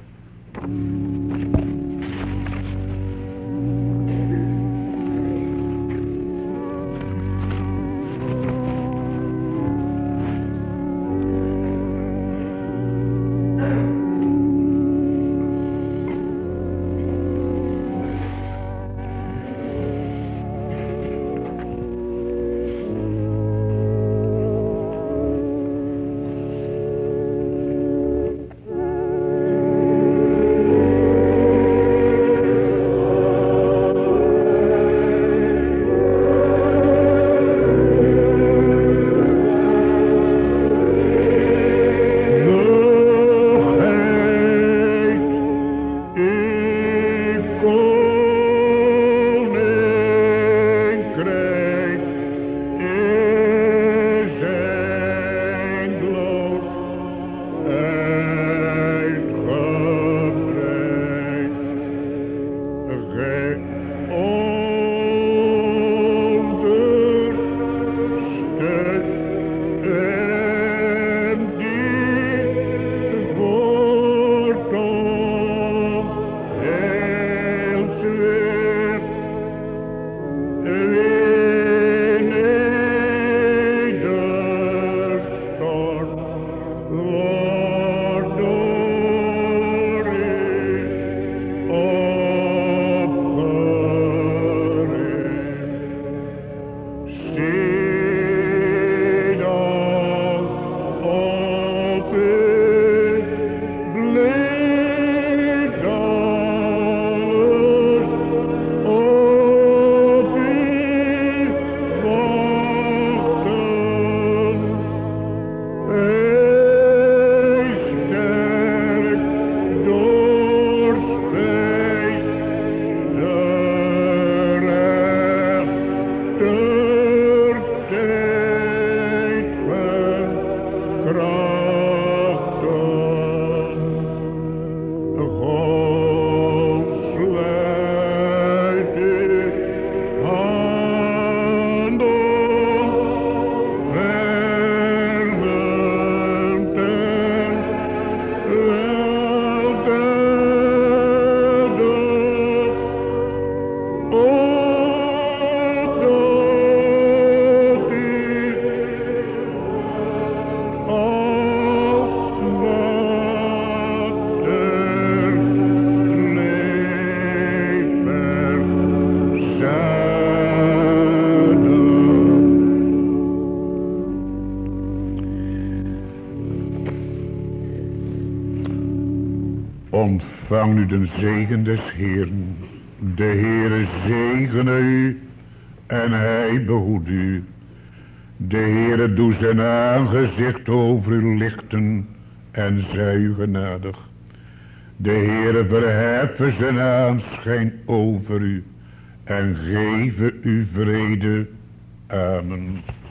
Ontvang nu de zegen des Heeren. De Heere zegene u en hij behoedt u. De Heere doet zijn aangezicht over u lichten en zij u genadig. De Heere verheffen zijn aanschijn over u en geven u vrede. Amen.